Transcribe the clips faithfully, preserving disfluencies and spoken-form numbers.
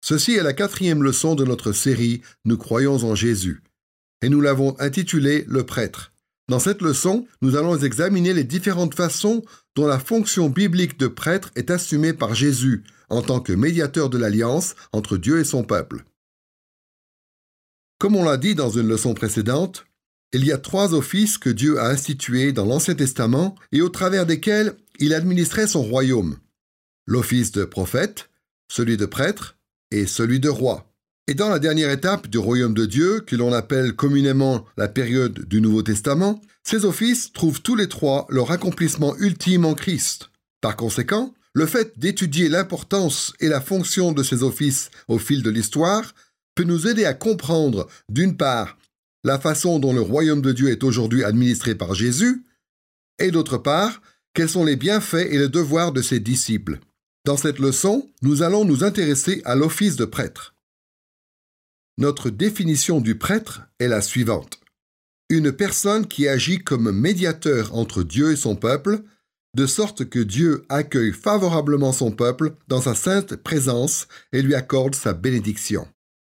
Ceci est la quatrième leçon de notre série « Nous croyons en Jésus » et nous l'avons intitulée « Le prêtre ». Dans cette leçon, nous allons examiner les différentes façons dont la fonction biblique de prêtre est assumée par Jésus en tant que médiateur de l'alliance entre Dieu et son peuple. Comme on l'a dit dans une leçon précédente, il y a trois offices que Dieu a institués dans l'Ancien Testament et au travers desquels il administrait son royaume. L'office de prophète, celui de prêtre et celui de roi. Et dans la dernière étape du royaume de Dieu, que l'on appelle communément la période du Nouveau Testament, ces offices trouvent tous les trois leur accomplissement ultime en Christ. Par conséquent, le fait d'étudier l'importance et la fonction de ces offices au fil de l'histoire peut nous aider à comprendre, d'une part, la façon dont le royaume de Dieu est aujourd'hui administré par Jésus, et d'autre part, quels sont les bienfaits et les devoirs de ses disciples. Dans cette leçon, nous allons nous intéresser à l'office de prêtre. Notre définition du prêtre est la suivante. Une personne qui agit comme médiateur entre Dieu et son peuple, de sorte que Dieu accueille favorablement son peuple dans sa sainte présence et lui accorde sa bénédiction.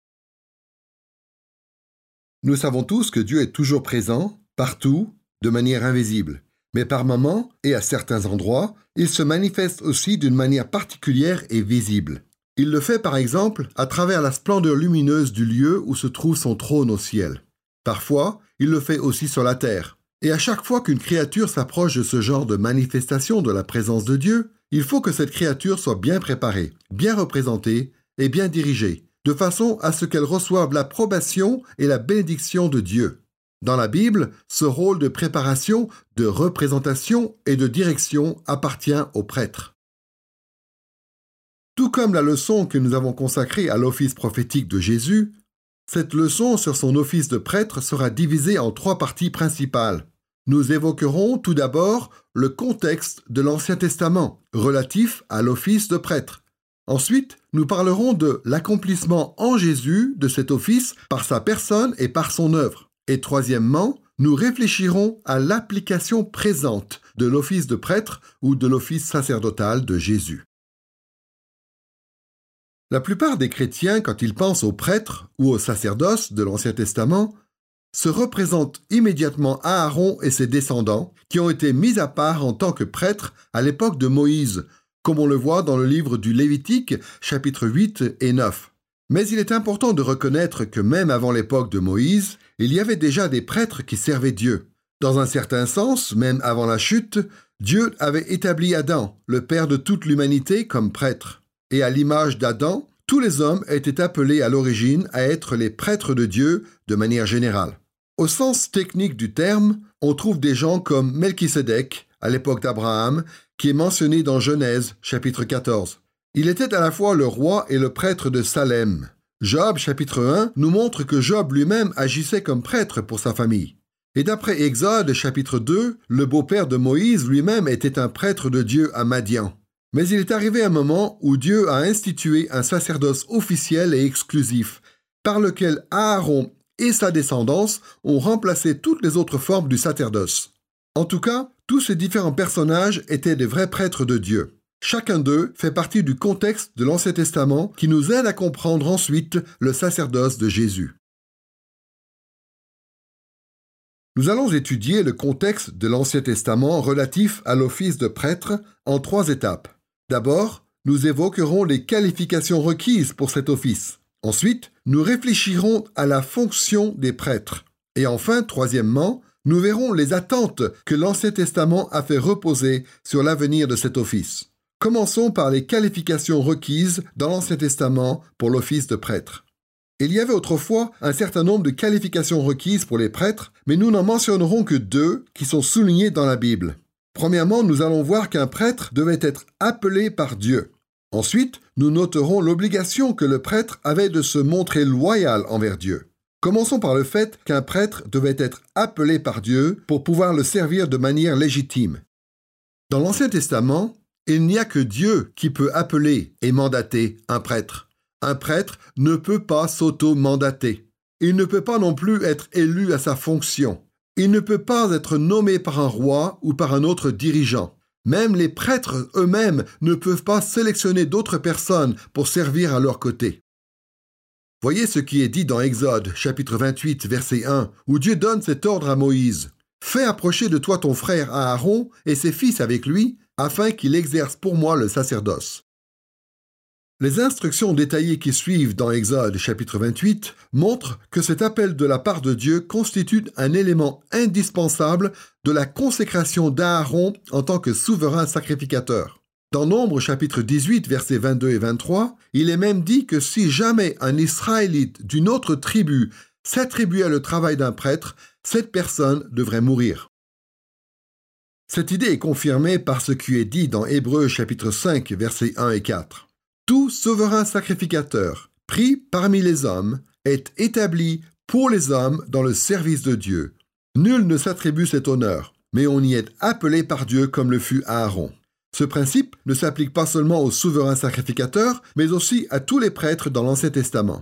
Nous savons tous que Dieu est toujours présent, partout, de manière invisible. Mais par moments, et à certains endroits, il se manifeste aussi d'une manière particulière et visible. Il le fait par exemple à travers la splendeur lumineuse du lieu où se trouve son trône au ciel. Parfois, il le fait aussi sur la terre. Et à chaque fois qu'une créature s'approche de ce genre de manifestation de la présence de Dieu, il faut que cette créature soit bien préparée, bien représentée et bien dirigée, de façon à ce qu'elle reçoive l'approbation et la bénédiction de Dieu. Dans la Bible, ce rôle de préparation, de représentation et de direction appartient au prêtre. Tout comme la leçon que nous avons consacrée à l'office prophétique de Jésus, cette leçon sur son office de prêtre sera divisée en trois parties principales. Nous évoquerons tout d'abord le contexte de l'Ancien Testament relatif à l'office de prêtre. Ensuite, nous parlerons de l'accomplissement en Jésus de cet office par sa personne et par son œuvre. Et troisièmement, nous réfléchirons à l'application présente de l'office de prêtre ou de l'office sacerdotal de Jésus. La plupart des chrétiens, quand ils pensent au prêtre ou au sacerdoce de l'Ancien Testament, se représentent immédiatement Aaron et ses descendants qui ont été mis à part en tant que prêtres à l'époque de Moïse, comme on le voit dans le livre du Lévitique, chapitres huit et neuf. Mais il est important de reconnaître que même avant l'époque de Moïse, il y avait déjà des prêtres qui servaient Dieu. Dans un certain sens, même avant la chute, Dieu avait établi Adam, le père de toute l'humanité, comme prêtre. Et à l'image d'Adam, tous les hommes étaient appelés à l'origine à être les prêtres de Dieu de manière générale. Au sens technique du terme, on trouve des gens comme Melchisédek, à l'époque d'Abraham, qui est mentionné dans Genèse, chapitre quatorze. Il était à la fois le roi et le prêtre de Salem. Job, chapitre un, nous montre que Job lui-même agissait comme prêtre pour sa famille. Et d'après Exode, chapitre deux, le beau-père de Moïse lui-même était un prêtre de Dieu à Madian. Mais il est arrivé un moment où Dieu a institué un sacerdoce officiel et exclusif, par lequel Aaron et sa descendance ont remplacé toutes les autres formes du sacerdoce. En tout cas, tous ces différents personnages étaient des vrais prêtres de Dieu. Chacun d'eux fait partie du contexte de l'Ancien Testament qui nous aide à comprendre ensuite le sacerdoce de Jésus. Nous allons étudier le contexte de l'Ancien Testament relatif à l'office de prêtre en trois étapes. D'abord, nous évoquerons les qualifications requises pour cet office. Ensuite, nous réfléchirons à la fonction des prêtres. Et enfin, troisièmement, nous verrons les attentes que l'Ancien Testament a fait reposer sur l'avenir de cet office. Commençons par les qualifications requises dans l'Ancien Testament pour l'office de prêtre. Il y avait autrefois un certain nombre de qualifications requises pour les prêtres, mais nous n'en mentionnerons que deux qui sont soulignées dans la Bible. Premièrement, nous allons voir qu'un prêtre devait être appelé par Dieu. Ensuite, nous noterons l'obligation que le prêtre avait de se montrer loyal envers Dieu. Commençons par le fait qu'un prêtre devait être appelé par Dieu pour pouvoir le servir de manière légitime. Dans l'Ancien Testament, il n'y a que Dieu qui peut appeler et mandater un prêtre. Un prêtre ne peut pas s'auto-mandater. Il ne peut pas non plus être élu à sa fonction. Il ne peut pas être nommé par un roi ou par un autre dirigeant. Même les prêtres eux-mêmes ne peuvent pas sélectionner d'autres personnes pour servir à leur côté. Voyez ce qui est dit dans Exode, chapitre vingt-huit, verset un, où Dieu donne cet ordre à Moïse. « Fais approcher de toi ton frère Aaron et ses fils avec lui, afin qu'il exerce pour moi le sacerdoce. » Les instructions détaillées qui suivent dans Exode, chapitre vingt-huit, montrent que cet appel de la part de Dieu constitue un élément indispensable de la consécration d'Aaron en tant que souverain sacrificateur. Dans Nombre, chapitre dix-huit, versets vingt-deux et vingt-trois, il est même dit que si jamais un Israélite d'une autre tribu s'attribuait le travail d'un prêtre, cette personne devrait mourir. Cette idée est confirmée par ce qui est dit dans Hébreux, chapitre cinq, versets un et quatre. Tout souverain sacrificateur, pris parmi les hommes, est établi pour les hommes dans le service de Dieu. Nul ne s'attribue cet honneur, mais on y est appelé par Dieu comme le fut Aaron. Ce principe ne s'applique pas seulement aux souverains sacrificateurs, mais aussi à tous les prêtres dans l'Ancien Testament.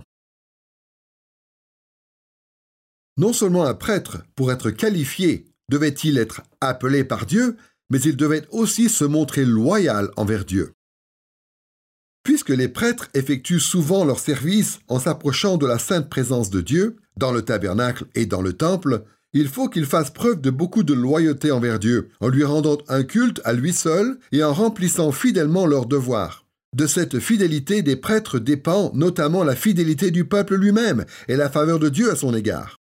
Non seulement un prêtre, pour être qualifié, devait-il être appelé par Dieu, mais il devait aussi se montrer loyal envers Dieu. Puisque les prêtres effectuent souvent leur service en s'approchant de la sainte présence de Dieu, dans le tabernacle et dans le temple, il faut qu'ils fassent preuve de beaucoup de loyauté envers Dieu, en lui rendant un culte à lui seul et en remplissant fidèlement leurs devoirs. De cette fidélité des prêtres dépend notamment la fidélité du peuple lui-même et la faveur de Dieu à son égard.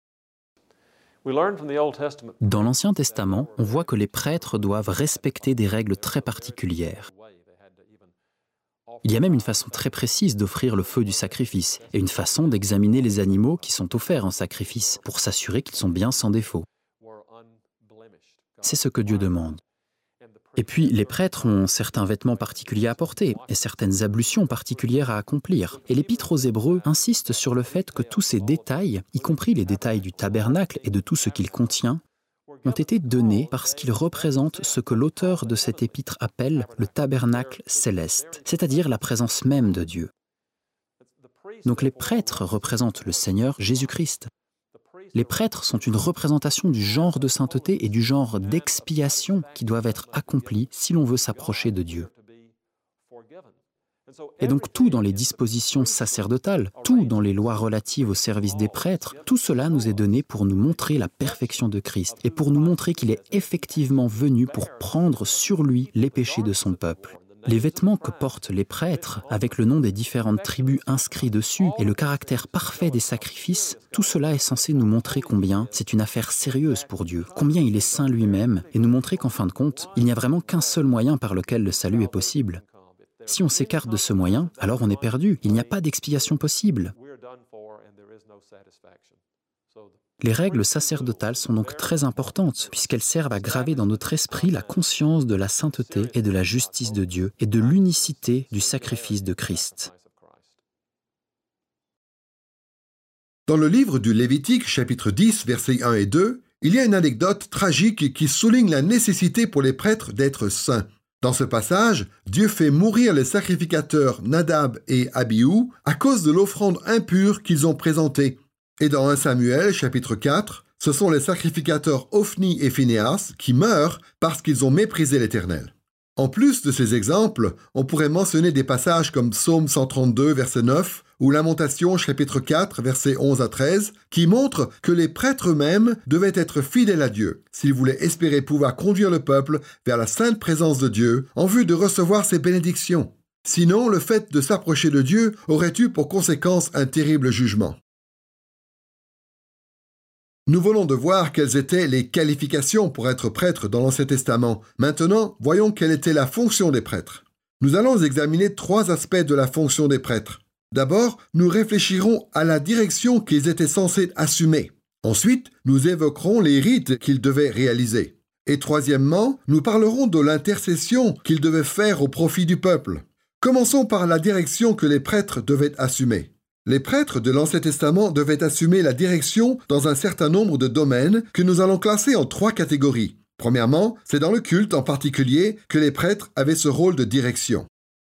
Dans l'Ancien Testament, on voit que les prêtres doivent respecter des règles très particulières. Il y a même une façon très précise d'offrir le feu du sacrifice et une façon d'examiner les animaux qui sont offerts en sacrifice pour s'assurer qu'ils sont bien sans défaut. C'est ce que Dieu demande. Et puis, les prêtres ont certains vêtements particuliers à porter et certaines ablutions particulières à accomplir. Et l'Épître aux Hébreux insiste sur le fait que tous ces détails, y compris les détails du tabernacle et de tout ce qu'il contient, ont été donnés parce qu'ils représentent ce que l'auteur de cet épître appelle le tabernacle céleste, c'est-à-dire la présence même de Dieu. Donc les prêtres représentent le Seigneur Jésus-Christ. Les prêtres sont une représentation du genre de sainteté et du genre d'expiation qui doivent être accomplis si l'on veut s'approcher de Dieu. Et donc tout dans les dispositions sacerdotales, tout dans les lois relatives au service des prêtres, tout cela nous est donné pour nous montrer la perfection de Christ et pour nous montrer qu'il est effectivement venu pour prendre sur lui les péchés de son peuple. Les vêtements que portent les prêtres, avec le nom des différentes tribus inscrits dessus et le caractère parfait des sacrifices, tout cela est censé nous montrer combien c'est une affaire sérieuse pour Dieu, combien il est saint lui-même, et nous montrer qu'en fin de compte, il n'y a vraiment qu'un seul moyen par lequel le salut est possible. Si on s'écarte de ce moyen, alors on est perdu. Il n'y a pas d'expiation possible. Les règles sacerdotales sont donc très importantes, puisqu'elles servent à graver dans notre esprit la conscience de la sainteté et de la justice de Dieu et de l'unicité du sacrifice de Christ. Dans le livre du Lévitique, chapitre dix, versets un et deux, il y a une anecdote tragique qui souligne la nécessité pour les prêtres d'être saints. Dans ce passage, Dieu fait mourir les sacrificateurs Nadab et Abihu à cause de l'offrande impure qu'ils ont présentée. Et dans premier Samuel, chapitre quatre, ce sont les sacrificateurs Ophni et Phinéas qui meurent parce qu'ils ont méprisé l'Éternel. En plus de ces exemples, on pourrait mentionner des passages comme Psaume cent trente-deux, verset neuf, ou Lamentation, chapitre quatre, versets onze à treize, qui montrent que les prêtres eux-mêmes devaient être fidèles à Dieu, s'ils voulaient espérer pouvoir conduire le peuple vers la sainte présence de Dieu en vue de recevoir ses bénédictions. Sinon, le fait de s'approcher de Dieu aurait eu pour conséquence un terrible jugement. Nous venons de voir quelles étaient les qualifications pour être prêtre dans l'Ancien Testament. Maintenant, voyons quelle était la fonction des prêtres. Nous allons examiner trois aspects de la fonction des prêtres. D'abord, nous réfléchirons à la direction qu'ils étaient censés assumer. Ensuite, nous évoquerons les rites qu'ils devaient réaliser. Et troisièmement, nous parlerons de l'intercession qu'ils devaient faire au profit du peuple. Commençons par la direction que les prêtres devaient assumer. Les prêtres de l'Ancien Testament devaient assumer la direction dans un certain nombre de domaines que nous allons classer en trois catégories. Premièrement, c'est dans le culte en particulier que les prêtres avaient ce rôle de direction.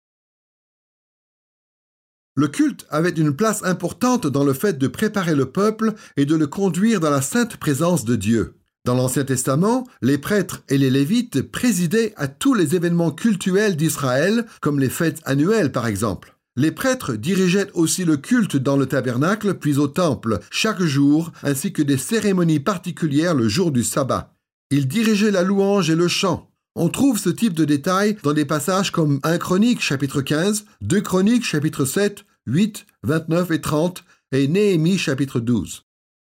Le culte avait une place importante dans le fait de préparer le peuple et de le conduire dans la sainte présence de Dieu. Dans l'Ancien Testament, les prêtres et les Lévites présidaient à tous les événements cultuels d'Israël, comme les fêtes annuelles par exemple. Les prêtres dirigeaient aussi le culte dans le tabernacle puis au temple chaque jour, ainsi que des cérémonies particulières le jour du sabbat. Ils dirigeaient la louange et le chant. On trouve ce type de détails dans des passages comme un Chroniques chapitre quinze, deux Chroniques chapitre sept, huit, vingt-neuf et trente et Néhémie chapitre douze.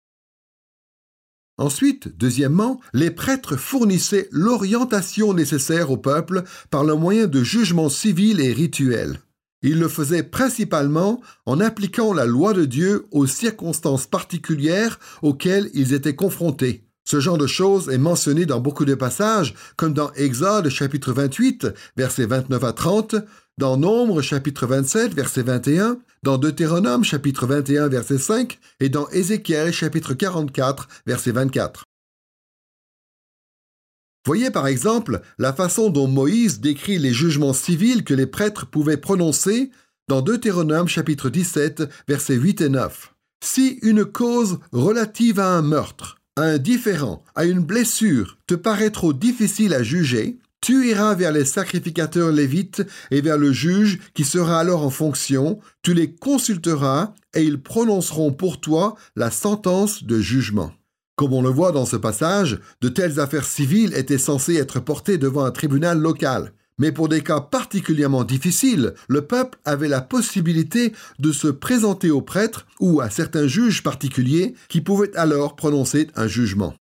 Ensuite, deuxièmement, les prêtres fournissaient l'orientation nécessaire au peuple par le moyen de jugements civils et rituels. Ils le faisaient principalement en appliquant la loi de Dieu aux circonstances particulières auxquelles ils étaient confrontés. Ce genre de choses est mentionné dans beaucoup de passages, comme dans Exode chapitre vingt-huit, versets vingt-neuf à trente, dans Nombre chapitre vingt-sept, verset vingt et un, dans Deutéronome chapitre vingt et un, verset cinq, et dans Ézéchiel chapitre quarante-quatre, verset vingt-quatre. Voyez par exemple la façon dont Moïse décrit les jugements civils que les prêtres pouvaient prononcer dans Deutéronome chapitre dix-sept, versets huit et neuf. Si une cause relative à un meurtre, à un différend, à une blessure te paraît trop difficile à juger, tu iras vers les sacrificateurs lévites et vers le juge qui sera alors en fonction, tu les consulteras et ils prononceront pour toi la sentence de jugement. Comme on le voit dans ce passage, de telles affaires civiles étaient censées être portées devant un tribunal local. Mais pour des cas particulièrement difficiles, le peuple avait la possibilité de se présenter aux prêtres ou à certains juges particuliers qui pouvaient alors prononcer un jugement.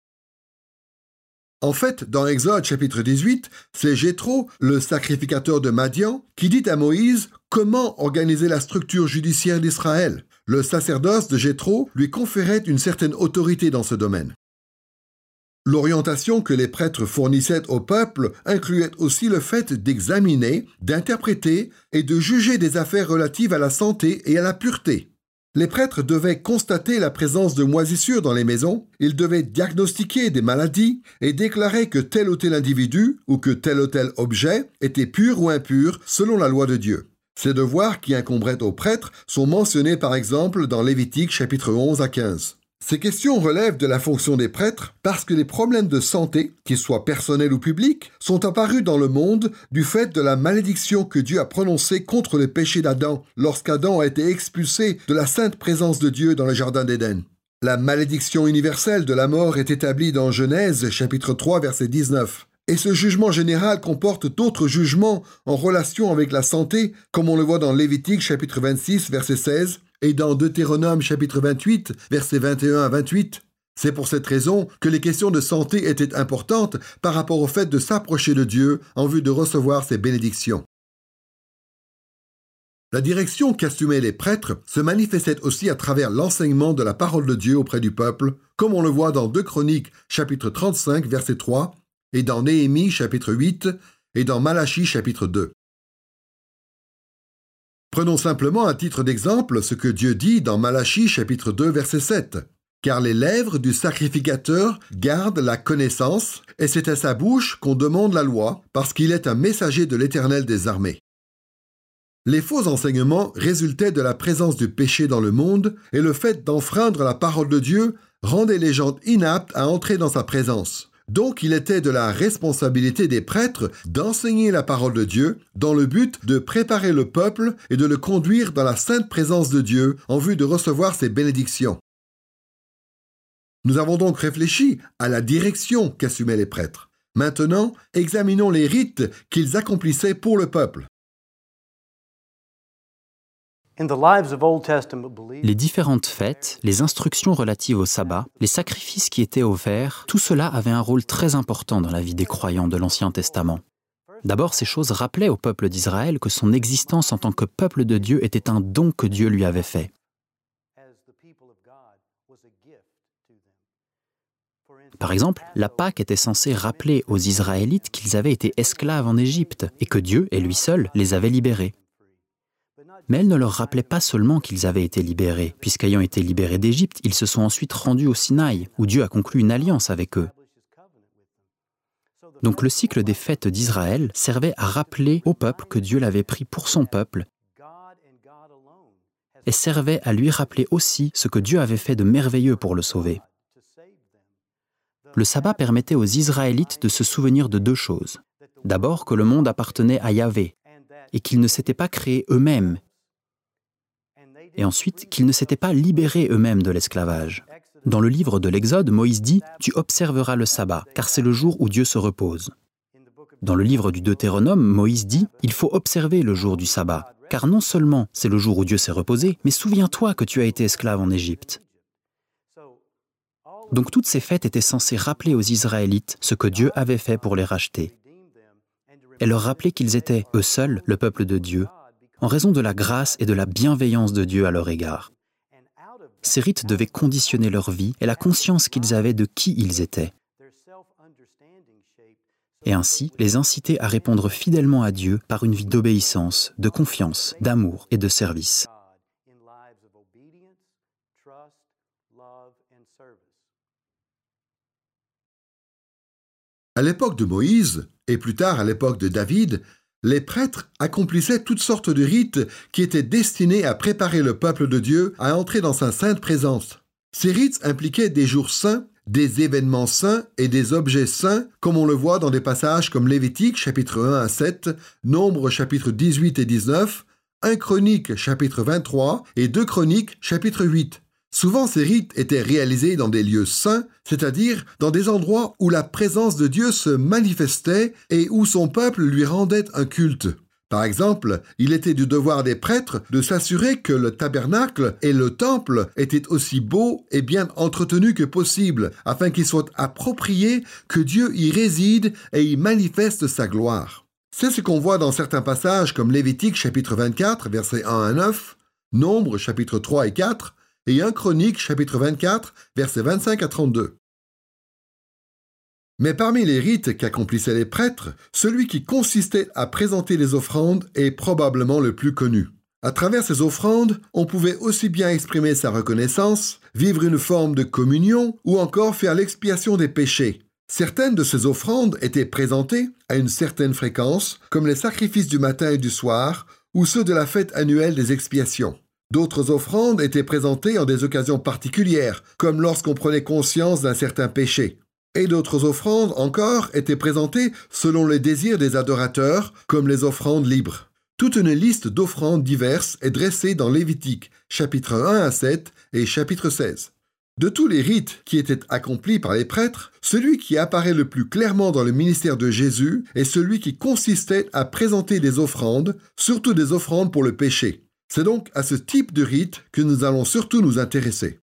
En fait, dans Exode chapitre dix-huit, c'est Jéthro, le sacrificateur de Madian, qui dit à Moïse comment organiser la structure judiciaire d'Israël. Le sacerdoce de Jéthro lui conférait une certaine autorité dans ce domaine. L'orientation que les prêtres fournissaient au peuple incluait aussi le fait d'examiner, d'interpréter et de juger des affaires relatives à la santé et à la pureté. Les prêtres devaient constater la présence de moisissures dans les maisons, ils devaient diagnostiquer des maladies et déclarer que tel ou tel individu ou que tel ou tel objet était pur ou impur selon la loi de Dieu. Ces devoirs qui incomberaient aux prêtres sont mentionnés par exemple dans Lévitique chapitre onze à quinze. Ces questions relèvent de la fonction des prêtres parce que les problèmes de santé, qu'ils soient personnels ou publics, sont apparus dans le monde du fait de la malédiction que Dieu a prononcée contre le péché d'Adam lorsqu'Adam a été expulsé de la sainte présence de Dieu dans le jardin d'Éden. La malédiction universelle de la mort est établie dans Genèse chapitre trois verset dix-neuf. Et ce jugement général comporte d'autres jugements en relation avec la santé, comme on le voit dans Lévitique chapitre vingt-six verset seize, et dans Deutéronome chapitre vingt-huit, versets vingt et un à vingt-huit. C'est pour cette raison que les questions de santé étaient importantes par rapport au fait de s'approcher de Dieu en vue de recevoir ses bénédictions. La direction qu'assumaient les prêtres se manifestait aussi à travers l'enseignement de la parole de Dieu auprès du peuple, comme on le voit dans deux Chroniques chapitre trente-cinq, verset trois, et dans Néhémie chapitre huit, et dans Malachie chapitre deux. Prenons simplement à titre d'exemple ce que Dieu dit dans Malachie chapitre deux verset sept. « Car les lèvres du sacrificateur gardent la connaissance, et c'est à sa bouche qu'on demande la loi, parce qu'il est un messager de l'Éternel des armées. » Les faux enseignements résultaient de la présence du péché dans le monde, et le fait d'enfreindre la parole de Dieu rendait les gens inaptes à entrer dans sa présence. Donc il était de la responsabilité des prêtres d'enseigner la parole de Dieu dans le but de préparer le peuple et de le conduire dans la sainte présence de Dieu en vue de recevoir ses bénédictions. Nous avons donc réfléchi à la direction qu'assumaient les prêtres. Maintenant, examinons les rites qu'ils accomplissaient pour le peuple. Les différentes fêtes, les instructions relatives au sabbat, les sacrifices qui étaient offerts, tout cela avait un rôle très important dans la vie des croyants de l'Ancien Testament. D'abord, ces choses rappelaient au peuple d'Israël que son existence en tant que peuple de Dieu était un don que Dieu lui avait fait. Par exemple, la Pâque était censée rappeler aux Israélites qu'ils avaient été esclaves en Égypte et que Dieu, et lui seul, les avait libérés. Mais elle ne leur rappelait pas seulement qu'ils avaient été libérés, puisqu'ayant été libérés d'Égypte, ils se sont ensuite rendus au Sinaï, où Dieu a conclu une alliance avec eux. Donc le cycle des fêtes d'Israël servait à rappeler au peuple que Dieu l'avait pris pour son peuple et servait à lui rappeler aussi ce que Dieu avait fait de merveilleux pour le sauver. Le sabbat permettait aux Israélites de se souvenir de deux choses. D'abord que le monde appartenait à Yahvé et qu'ils ne s'étaient pas créés eux-mêmes, et ensuite qu'ils ne s'étaient pas libérés eux-mêmes de l'esclavage. Dans le livre de l'Exode, Moïse dit « Tu observeras le sabbat, car c'est le jour où Dieu se repose ». Dans le livre du Deutéronome, Moïse dit « Il faut observer le jour du sabbat, car non seulement c'est le jour où Dieu s'est reposé, mais souviens-toi que tu as été esclave en Égypte. » Donc toutes ces fêtes étaient censées rappeler aux Israélites ce que Dieu avait fait pour les racheter, et leur rappeler qu'ils étaient, eux seuls, le peuple de Dieu, en raison de la grâce et de la bienveillance de Dieu à leur égard. Ces rites devaient conditionner leur vie et la conscience qu'ils avaient de qui ils étaient, et ainsi les inciter à répondre fidèlement à Dieu par une vie d'obéissance, de confiance, d'amour et de service. À l'époque de Moïse, et plus tard à l'époque de David, les prêtres accomplissaient toutes sortes de rites qui étaient destinés à préparer le peuple de Dieu à entrer dans sa sainte présence. Ces rites impliquaient des jours saints, des événements saints et des objets saints, comme on le voit dans des passages comme Lévitique chapitre un à sept, Nombre chapitre dix-huit et dix-neuf, un Chronique chapitre vingt-trois et deux Chroniques chapitre huit. Souvent, ces rites étaient réalisés dans des lieux saints, c'est-à-dire dans des endroits où la présence de Dieu se manifestait et où son peuple lui rendait un culte. Par exemple, il était du devoir des prêtres de s'assurer que le tabernacle et le temple étaient aussi beaux et bien entretenus que possible, afin qu'il soit approprié que Dieu y réside et y manifeste sa gloire. C'est ce qu'on voit dans certains passages comme Lévitique chapitre vingt-quatre, versets un à neuf, Nombre chapitre trois et quatre, et un Chronique chapitre vingt-quatre, versets vingt-cinq à trente-deux. Mais parmi les rites qu'accomplissaient les prêtres, celui qui consistait à présenter les offrandes est probablement le plus connu. À travers ces offrandes, on pouvait aussi bien exprimer sa reconnaissance, vivre une forme de communion ou encore faire l'expiation des péchés. Certaines de ces offrandes étaient présentées à une certaine fréquence, comme les sacrifices du matin et du soir ou ceux de la fête annuelle des expiations. D'autres offrandes étaient présentées en des occasions particulières, comme lorsqu'on prenait conscience d'un certain péché. Et d'autres offrandes encore étaient présentées selon les désirs des adorateurs, comme les offrandes libres. Toute une liste d'offrandes diverses est dressée dans Lévitique, chapitre un à sept et chapitre seize. De tous les rites qui étaient accomplis par les prêtres, celui qui apparaît le plus clairement dans le ministère de Jésus est celui qui consistait à présenter des offrandes, surtout des offrandes pour le péché. C'est donc à ce type de rite que nous allons surtout nous intéresser.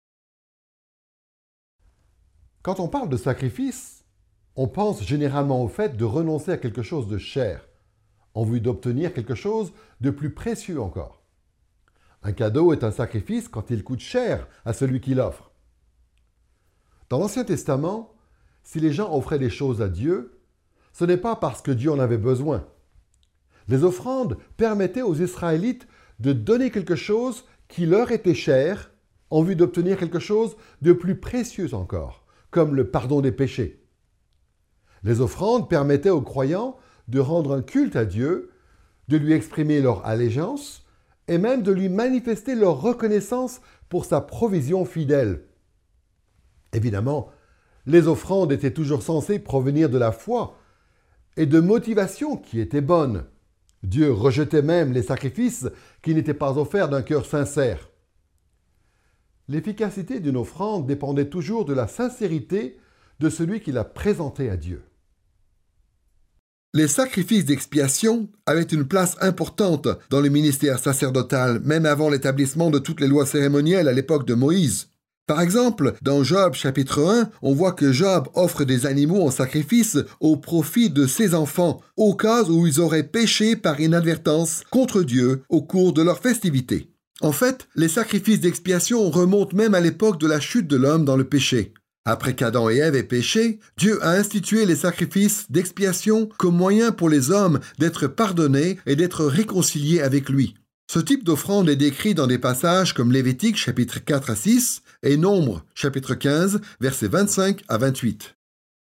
Quand on parle de sacrifice, on pense généralement au fait de renoncer à quelque chose de cher, en vue d'obtenir quelque chose de plus précieux encore. Un cadeau est un sacrifice quand il coûte cher à celui qui l'offre. Dans l'Ancien Testament, si les gens offraient des choses à Dieu, ce n'est pas parce que Dieu en avait besoin. Les offrandes permettaient aux Israélites de donner quelque chose qui leur était cher en vue d'obtenir quelque chose de plus précieux encore, comme le pardon des péchés. Les offrandes permettaient aux croyants de rendre un culte à Dieu, de lui exprimer leur allégeance et même de lui manifester leur reconnaissance pour sa provision fidèle. Évidemment, les offrandes étaient toujours censées provenir de la foi et de motivations qui étaient bonnes. Dieu rejetait même les sacrifices qui n'étaient pas offerts d'un cœur sincère. L'efficacité d'une offrande dépendait toujours de la sincérité de celui qui la présentait à Dieu. Les sacrifices d'expiation avaient une place importante dans le ministère sacerdotal, même avant l'établissement de toutes les lois cérémonielles à l'époque de Moïse. Par exemple, dans Job chapitre un, on voit que Job offre des animaux en sacrifice au profit de ses enfants, au cas où ils auraient péché par inadvertance contre Dieu au cours de leur festivité. En fait, les sacrifices d'expiation remontent même à l'époque de la chute de l'homme dans le péché. Après qu'Adam et Ève aient péché, Dieu a institué les sacrifices d'expiation comme moyen pour les hommes d'être pardonnés et d'être réconciliés avec lui. Ce type d'offrande est décrit dans des passages comme Lévitique chapitre quatre à six et Nombre chapitre quinze, versets vingt-cinq à vingt-huit.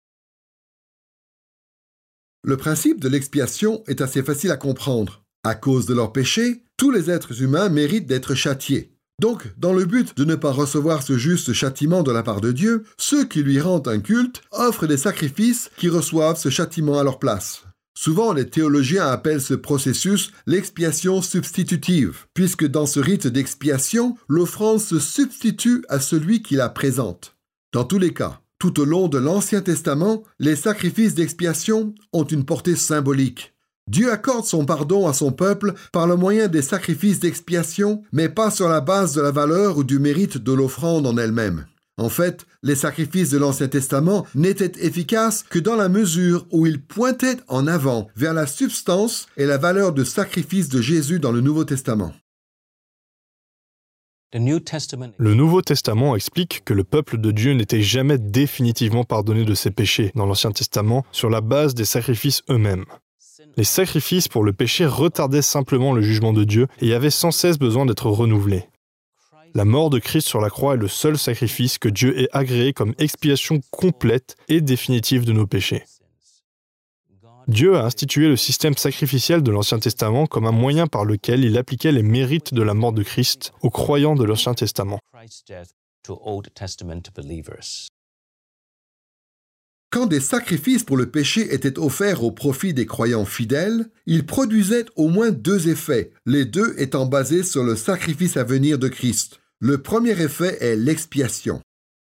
Le principe de l'expiation est assez facile à comprendre. À cause de leurs péchés, tous les êtres humains méritent d'être châtiés. Donc, dans le but de ne pas recevoir ce juste châtiment de la part de Dieu, ceux qui lui rendent un culte offrent des sacrifices qui reçoivent ce châtiment à leur place. Souvent, les théologiens appellent ce processus l'expiation substitutive, puisque dans ce rite d'expiation, l'offrande se substitue à celui qui la présente. Dans tous les cas, tout au long de l'Ancien Testament, les sacrifices d'expiation ont une portée symbolique. Dieu accorde son pardon à son peuple par le moyen des sacrifices d'expiation, mais pas sur la base de la valeur ou du mérite de l'offrande en elle-même. En fait, les sacrifices de l'Ancien Testament n'étaient efficaces que dans la mesure où ils pointaient en avant vers la substance et la valeur du sacrifice de Jésus dans le Nouveau Testament. Le Nouveau Testament explique que le peuple de Dieu n'était jamais définitivement pardonné de ses péchés dans l'Ancien Testament sur la base des sacrifices eux-mêmes. Les sacrifices pour le péché retardaient simplement le jugement de Dieu et avaient sans cesse besoin d'être renouvelés. La mort de Christ sur la croix est le seul sacrifice que Dieu ait agréé comme expiation complète et définitive de nos péchés. Dieu a institué le système sacrificiel de l'Ancien Testament comme un moyen par lequel il appliquait les mérites de la mort de Christ aux croyants de l'Ancien Testament. Quand des sacrifices pour le péché étaient offerts au profit des croyants fidèles, ils produisaient au moins deux effets, les deux étant basés sur le sacrifice à venir de Christ. Le premier effet est l'expiation.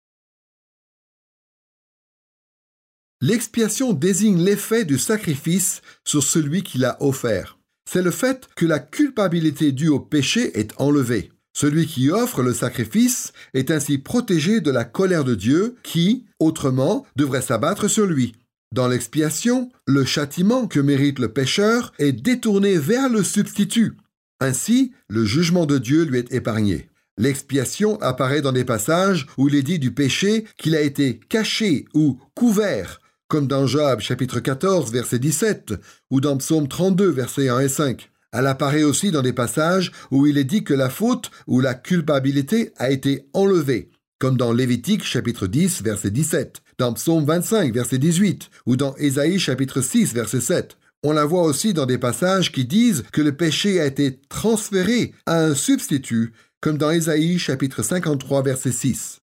L'expiation désigne l'effet du sacrifice sur celui qui l'a offert. C'est le fait que la culpabilité due au péché est enlevée. Celui qui offre le sacrifice est ainsi protégé de la colère de Dieu qui, autrement, devrait s'abattre sur lui. Dans l'expiation, le châtiment que mérite le pécheur est détourné vers le substitut. Ainsi, le jugement de Dieu lui est épargné. L'expiation apparaît dans des passages où il est dit du péché qu'il a été caché ou couvert, comme dans Job chapitre quatorze, verset dix-sept, ou dans Psaume trente-deux, versets un et cinq. Elle apparaît aussi dans des passages où il est dit que la faute ou la culpabilité a été enlevée, comme dans Lévitique chapitre dix, verset dix-sept, dans Psaume vingt-cinq, verset dix-huit, ou dans Ésaïe chapitre six, verset sept. On la voit aussi dans des passages qui disent que le péché a été transféré à un substitut, comme dans Ésaïe chapitre cinquante-trois, verset six.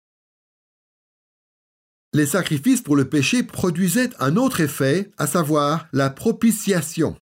Les sacrifices pour le péché produisaient un autre effet, à savoir la propitiation.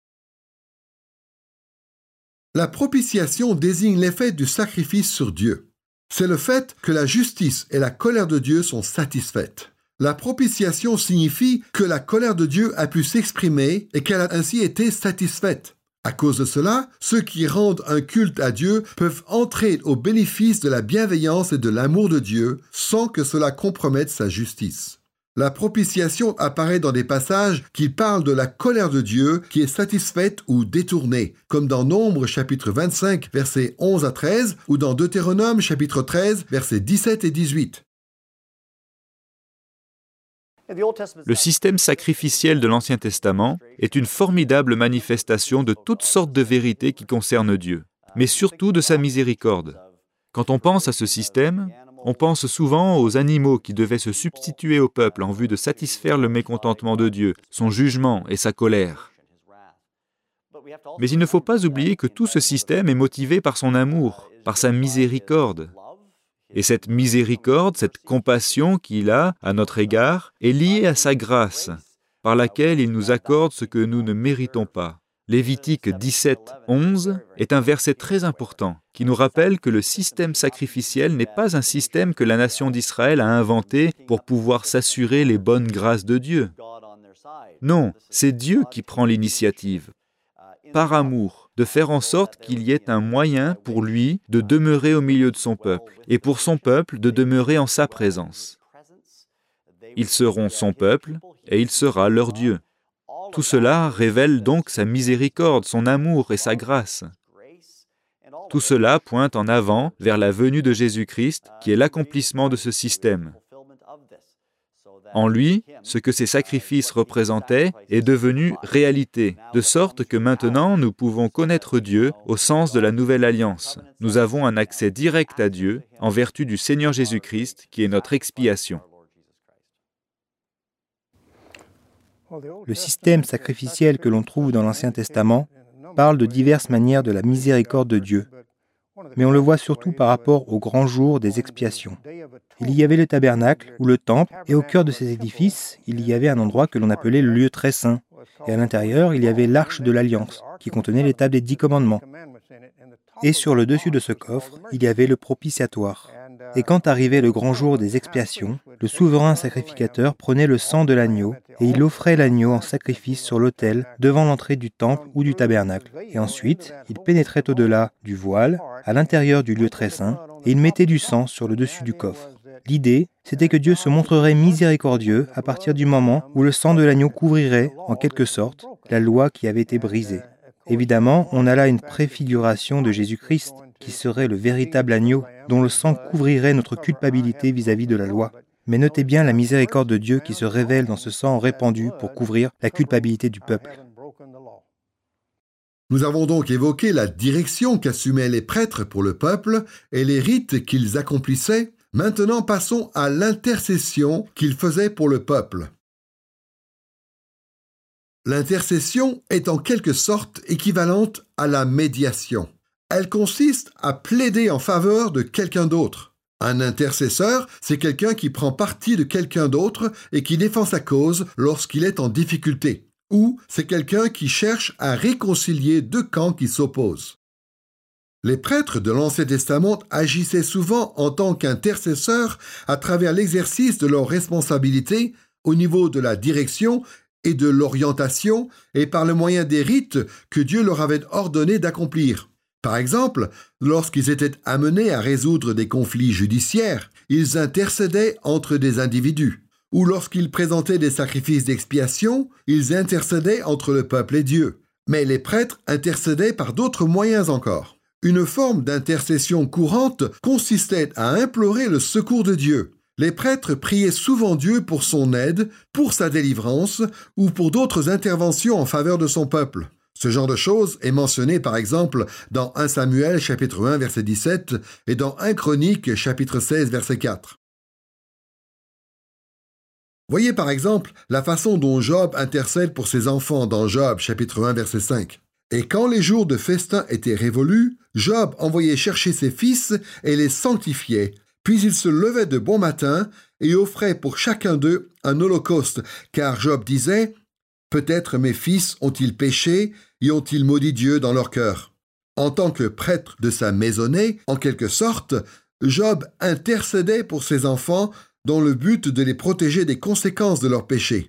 La propitiation désigne l'effet du sacrifice sur Dieu. C'est le fait que la justice et la colère de Dieu sont satisfaites. La propitiation signifie que la colère de Dieu a pu s'exprimer et qu'elle a ainsi été satisfaite. À cause de cela, ceux qui rendent un culte à Dieu peuvent entrer au bénéfice de la bienveillance et de l'amour de Dieu sans que cela compromette sa justice. La propitiation apparaît dans des passages qui parlent de la colère de Dieu qui est satisfaite ou détournée, comme dans Nombre chapitre vingt-cinq, versets onze à treize, ou dans Deutéronome chapitre treize, versets dix-sept et dix-huit. Le système sacrificiel de l'Ancien Testament est une formidable manifestation de toutes sortes de vérités qui concernent Dieu, mais surtout de sa miséricorde. Quand on pense à ce système, on pense souvent aux animaux qui devaient se substituer au peuple en vue de satisfaire le mécontentement de Dieu, son jugement et sa colère. Mais il ne faut pas oublier que tout ce système est motivé par son amour, par sa miséricorde. Et cette miséricorde, cette compassion qu'il a à notre égard, est liée à sa grâce, par laquelle il nous accorde ce que nous ne méritons pas. Lévitique dix-sept, onze est un verset très important qui nous rappelle que le système sacrificiel n'est pas un système que la nation d'Israël a inventé pour pouvoir s'assurer les bonnes grâces de Dieu. Non, c'est Dieu qui prend l'initiative, par amour, de faire en sorte qu'il y ait un moyen pour lui de demeurer au milieu de son peuple et pour son peuple de demeurer en sa présence. Ils seront son peuple et il sera leur Dieu. Tout cela révèle donc sa miséricorde, son amour et sa grâce. Tout cela pointe en avant vers la venue de Jésus-Christ, qui est l'accomplissement de ce système. En lui, ce que ces sacrifices représentaient est devenu réalité, de sorte que maintenant nous pouvons connaître Dieu au sens de la nouvelle alliance. Nous avons un accès direct à Dieu en vertu du Seigneur Jésus-Christ, qui est notre expiation. Le système sacrificiel que l'on trouve dans l'Ancien Testament parle de diverses manières de la miséricorde de Dieu, mais on le voit surtout par rapport au grand jour des expiations. Il y avait le tabernacle ou le temple, et au cœur de ces édifices, il y avait un endroit que l'on appelait le lieu très saint, et à l'intérieur, il y avait l'arche de l'Alliance, qui contenait les tables des dix commandements. Et sur le dessus de ce coffre, il y avait le propitiatoire. Et quand arrivait le grand jour des expiations, le souverain sacrificateur prenait le sang de l'agneau et il offrait l'agneau en sacrifice sur l'autel devant l'entrée du temple ou du tabernacle. Et ensuite, il pénétrait au-delà du voile, à l'intérieur du lieu très saint, et il mettait du sang sur le dessus du coffre. L'idée, c'était que Dieu se montrerait miséricordieux à partir du moment où le sang de l'agneau couvrirait, en quelque sorte, la loi qui avait été brisée. Évidemment, on a là une préfiguration de Jésus-Christ, qui serait le véritable agneau, dont le sang couvrirait notre culpabilité vis-à-vis de la loi. Mais notez bien la miséricorde de Dieu qui se révèle dans ce sang répandu pour couvrir la culpabilité du peuple. Nous avons donc évoqué la direction qu'assumaient les prêtres pour le peuple et les rites qu'ils accomplissaient. Maintenant, passons à l'intercession qu'ils faisaient pour le peuple. L'intercession est en quelque sorte équivalente à la médiation. Elle consiste à plaider en faveur de quelqu'un d'autre. Un intercesseur, c'est quelqu'un qui prend parti de quelqu'un d'autre et qui défend sa cause lorsqu'il est en difficulté. Ou c'est quelqu'un qui cherche à réconcilier deux camps qui s'opposent. Les prêtres de l'Ancien Testament agissaient souvent en tant qu'intercesseurs à travers l'exercice de leurs responsabilités au niveau de la direction et de l'orientation et par le moyen des rites que Dieu leur avait ordonné d'accomplir. Par exemple, lorsqu'ils étaient amenés à résoudre des conflits judiciaires, ils intercédaient entre des individus. Ou lorsqu'ils présentaient des sacrifices d'expiation, ils intercédaient entre le peuple et Dieu. Mais les prêtres intercédaient par d'autres moyens encore. Une forme d'intercession courante consistait à implorer le secours de Dieu. Les prêtres priaient souvent Dieu pour son aide, pour sa délivrance ou pour d'autres interventions en faveur de son peuple. Ce genre de choses est mentionné par exemple dans premier Samuel chapitre un verset dix-sept et dans premier Chroniques chapitre seize verset quatre. Voyez par exemple la façon dont Job intercède pour ses enfants dans Job chapitre un verset cinq. Et quand les jours de festin étaient révolus, Job envoyait chercher ses fils et les sanctifiait. Puis il se levait de bon matin et offrait pour chacun d'eux un holocauste, car Job disait « Peut-être mes fils ont-ils péché et ont-ils maudit Dieu dans leur cœur ?» En tant que prêtre de sa maisonnée, en quelque sorte, Job intercédait pour ses enfants dans le but de les protéger des conséquences de leurs péchés.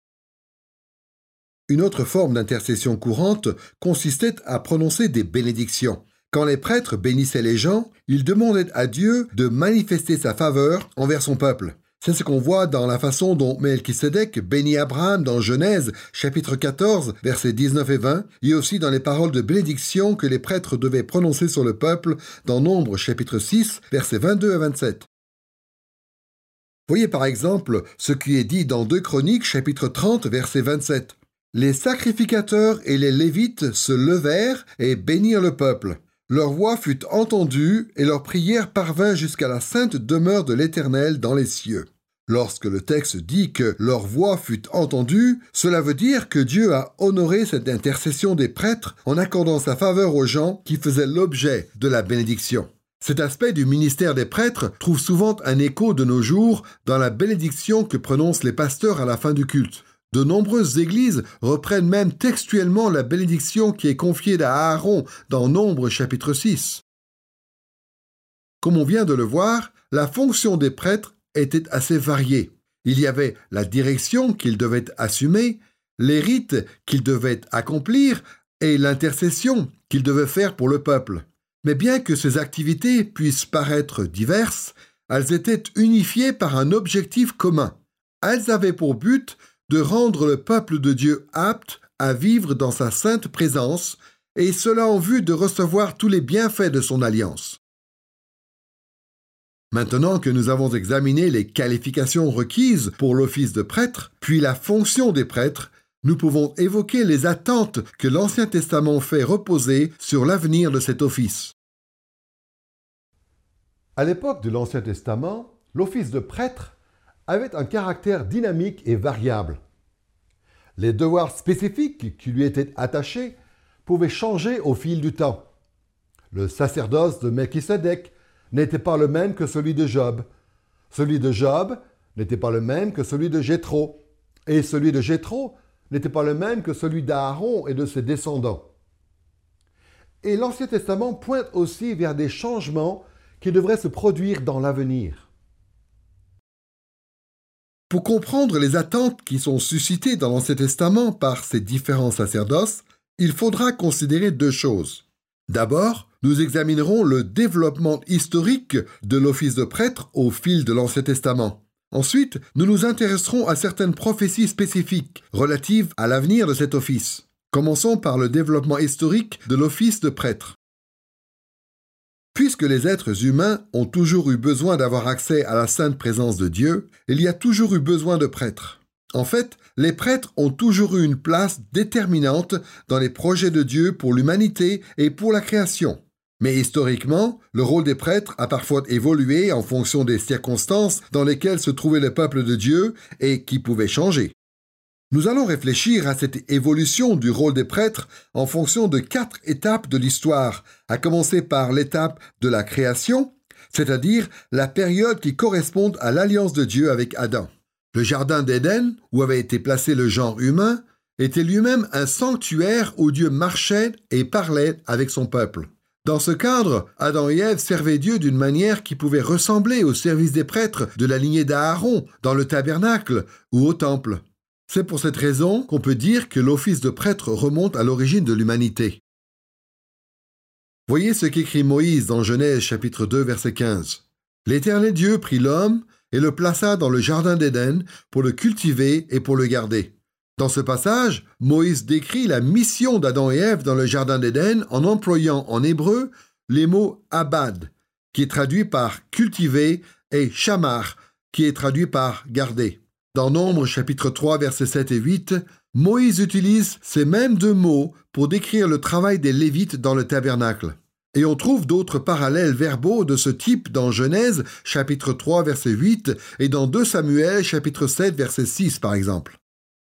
Une autre forme d'intercession courante consistait à prononcer des bénédictions. Quand les prêtres bénissaient les gens, ils demandaient à Dieu de manifester sa faveur envers son peuple. C'est ce qu'on voit dans la façon dont Melchisédek bénit Abraham dans Genèse, chapitre quatorze, versets dix-neuf et vingt, et aussi dans les paroles de bénédiction que les prêtres devaient prononcer sur le peuple dans Nombre, chapitre six, versets vingt-deux à vingt-sept. Voyez par exemple ce qui est dit dans deux Chroniques, chapitre trente, verset vingt-sept. Les sacrificateurs et les Lévites se levèrent et bénirent le peuple. Leur voix fut entendue et leur prière parvint jusqu'à la sainte demeure de l'Éternel dans les cieux. Lorsque le texte dit que leur voix fut entendue, cela veut dire que Dieu a honoré cette intercession des prêtres en accordant sa faveur aux gens qui faisaient l'objet de la bénédiction. Cet aspect du ministère des prêtres trouve souvent un écho de nos jours dans la bénédiction que prononcent les pasteurs à la fin du culte. De nombreuses églises reprennent même textuellement la bénédiction qui est confiée à Aaron dans Nombre chapitre six. Comme on vient de le voir, la fonction des prêtres était assez variée. Il y avait la direction qu'ils devaient assumer, les rites qu'ils devaient accomplir et l'intercession qu'ils devaient faire pour le peuple. Mais bien que ces activités puissent paraître diverses, elles étaient unifiées par un objectif commun. Elles avaient pour but de rendre le peuple de Dieu apte à vivre dans sa sainte présence, et cela en vue de recevoir tous les bienfaits de son alliance. Maintenant que nous avons examiné les qualifications requises pour l'office de prêtre, puis la fonction des prêtres, nous pouvons évoquer les attentes que l'Ancien Testament fait reposer sur l'avenir de cet office. À l'époque de l'Ancien Testament, l'office de prêtre avait un caractère dynamique et variable. Les devoirs spécifiques qui lui étaient attachés pouvaient changer au fil du temps. Le sacerdoce de Melchisédek n'était pas le même que celui de Job. Celui de Job n'était pas le même que celui de Jéthro. Et celui de Jéthro n'était pas le même que celui d'Aaron et de ses descendants. Et l'Ancien Testament pointe aussi vers des changements qui devraient se produire dans l'avenir. Pour comprendre les attentes qui sont suscitées dans l'Ancien Testament par ces différents sacerdoces, il faudra considérer deux choses. D'abord, nous examinerons le développement historique de l'office de prêtre au fil de l'Ancien Testament. Ensuite, nous nous intéresserons à certaines prophéties spécifiques relatives à l'avenir de cet office. Commençons par le développement historique de l'office de prêtre. Puisque les êtres humains ont toujours eu besoin d'avoir accès à la sainte présence de Dieu, il y a toujours eu besoin de prêtres. En fait, les prêtres ont toujours eu une place déterminante dans les projets de Dieu pour l'humanité et pour la création. Mais historiquement, le rôle des prêtres a parfois évolué en fonction des circonstances dans lesquelles se trouvait le peuple de Dieu et qui pouvaient changer. Nous allons réfléchir à cette évolution du rôle des prêtres en fonction de quatre étapes de l'histoire, à commencer par l'étape de la création, c'est-à-dire la période qui correspond à l'alliance de Dieu avec Adam. Le jardin d'Éden, où avait été placé le genre humain, était lui-même un sanctuaire où Dieu marchait et parlait avec son peuple. Dans ce cadre, Adam et Ève servaient Dieu d'une manière qui pouvait ressembler au service des prêtres de la lignée d'Aaron dans le tabernacle ou au temple. C'est pour cette raison qu'on peut dire que l'office de prêtre remonte à l'origine de l'humanité. Voyez ce qu'écrit Moïse dans Genèse chapitre deux verset quinze. « L'Éternel Dieu prit l'homme et le plaça dans le jardin d'Éden pour le cultiver et pour le garder. » Dans ce passage, Moïse décrit la mission d'Adam et Ève dans le jardin d'Éden en employant en hébreu les mots « abad » qui est traduit par « cultiver » et « shamar » qui est traduit par « garder ». Dans Nombre chapitre trois versets sept et huit, Moïse utilise ces mêmes deux mots pour décrire le travail des Lévites dans le tabernacle. Et on trouve d'autres parallèles verbaux de ce type dans Genèse chapitre trois verset huit et dans deux Samuel chapitre sept verset six par exemple.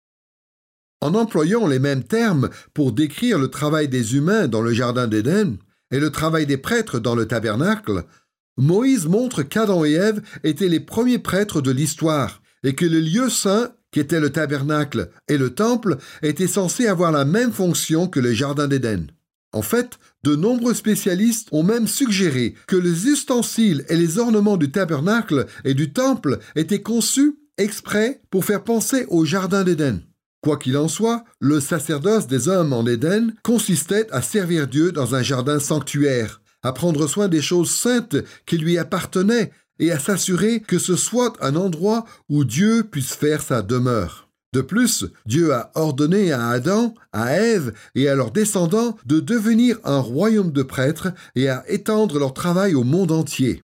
En employant les mêmes termes pour décrire le travail des humains dans le jardin d'Éden et le travail des prêtres dans le tabernacle, Moïse montre qu'Adam et Ève étaient les premiers prêtres de l'histoire et que le lieu saint, qui était le tabernacle et le temple, était censé avoir la même fonction que le jardin d'Éden. En fait, de nombreux spécialistes ont même suggéré que les ustensiles et les ornements du tabernacle et du temple étaient conçus exprès pour faire penser au jardin d'Éden. Quoi qu'il en soit, le sacerdoce des hommes en Éden consistait à servir Dieu dans un jardin sanctuaire, à prendre soin des choses saintes qui lui appartenaient et à s'assurer que ce soit un endroit où Dieu puisse faire sa demeure. De plus, Dieu a ordonné à Adam, à Ève et à leurs descendants de devenir un royaume de prêtres et à étendre leur travail au monde entier.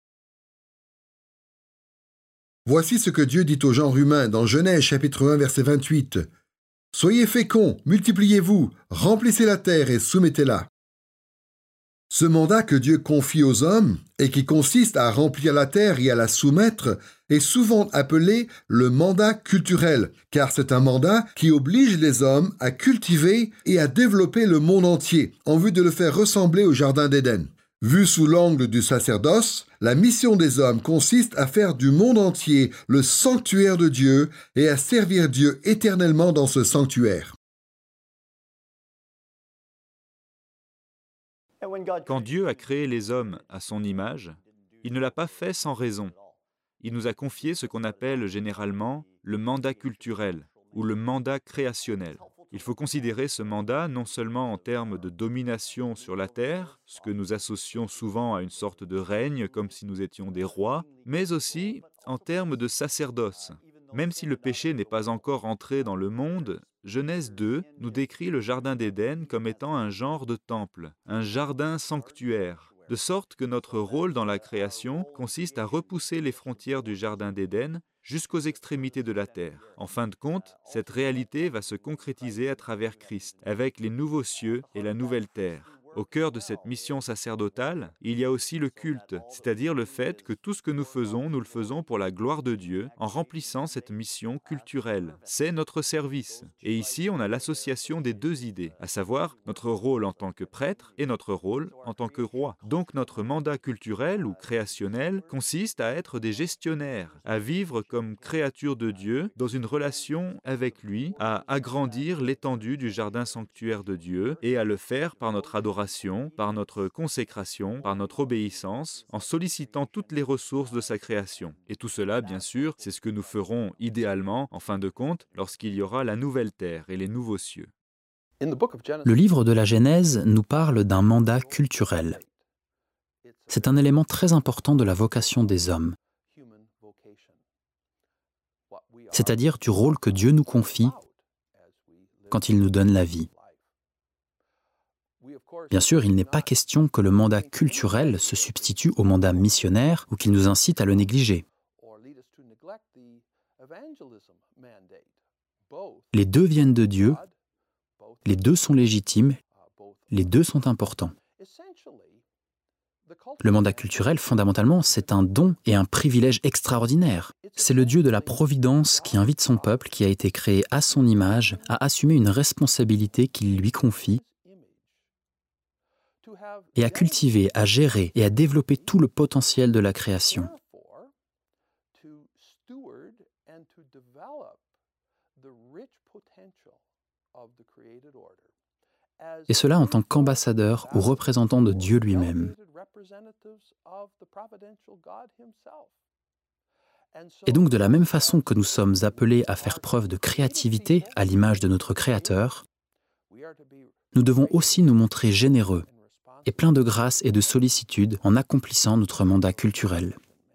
Voici ce que Dieu dit au genre humain dans Genèse chapitre un verset vingt-huit. « Soyez féconds, multipliez-vous, remplissez la terre et soumettez-la. » Ce mandat que Dieu confie aux hommes, et qui consiste à remplir la terre et à la soumettre, est souvent appelé le mandat culturel, car c'est un mandat qui oblige les hommes à cultiver et à développer le monde entier, en vue de le faire ressembler au jardin d'Éden. Vu sous l'angle du sacerdoce, la mission des hommes consiste à faire du monde entier le sanctuaire de Dieu et à servir Dieu éternellement dans ce sanctuaire. Quand Dieu a créé les hommes à son image, il ne l'a pas fait sans raison. Il nous a confié ce qu'on appelle généralement le mandat culturel ou le mandat créationnel. Il faut considérer ce mandat non seulement en termes de domination sur la terre, ce que nous associons souvent à une sorte de règne comme si nous étions des rois, mais aussi en termes de sacerdoce. Même si le péché n'est pas encore entré dans le monde, Genèse deux nous décrit le jardin d'Éden comme étant un genre de temple, un jardin sanctuaire, de sorte que notre rôle dans la création consiste à repousser les frontières du jardin d'Éden jusqu'aux extrémités de la terre. En fin de compte, cette réalité va se concrétiser à travers Christ, avec les nouveaux cieux et la nouvelle terre. Au cœur de cette mission sacerdotale, il y a aussi le culte, c'est-à-dire le fait que tout ce que nous faisons, nous le faisons pour la gloire de Dieu, en remplissant cette mission culturelle. C'est notre service. Et ici, on a l'association des deux idées, à savoir notre rôle en tant que prêtre et notre rôle en tant que roi. Donc notre mandat culturel ou créationnel consiste à être des gestionnaires, à vivre comme créatures de Dieu dans une relation avec lui, à agrandir l'étendue du jardin sanctuaire de Dieu et à le faire par notre adoration, par notre consécration, par notre obéissance, en sollicitant toutes les ressources de sa création. Et tout cela, bien sûr, c'est ce que nous ferons idéalement, en fin de compte, lorsqu'il y aura la nouvelle terre et les nouveaux cieux. Le livre de la Genèse nous parle d'un mandat culturel. C'est un élément très important de la vocation des hommes, c'est-à-dire du rôle que Dieu nous confie quand il nous donne la vie. Bien sûr, il n'est pas question que le mandat culturel se substitue au mandat missionnaire ou qu'il nous incite à le négliger. Les deux viennent de Dieu, les deux sont légitimes, les deux sont importants. Le mandat culturel, fondamentalement, c'est un don et un privilège extraordinaire. C'est le Dieu de la providence qui invite son peuple, qui a été créé à son image, à assumer une responsabilité qu'il lui confie et à cultiver, à gérer et à développer tout le potentiel de la création. Et cela en tant qu'ambassadeur ou représentant de Dieu lui-même. Et donc de la même façon que nous sommes appelés à faire preuve de créativité à l'image de notre Créateur, nous devons aussi nous montrer généreux et pleins de grâce et de sollicitude en accomplissant notre mandat culturel.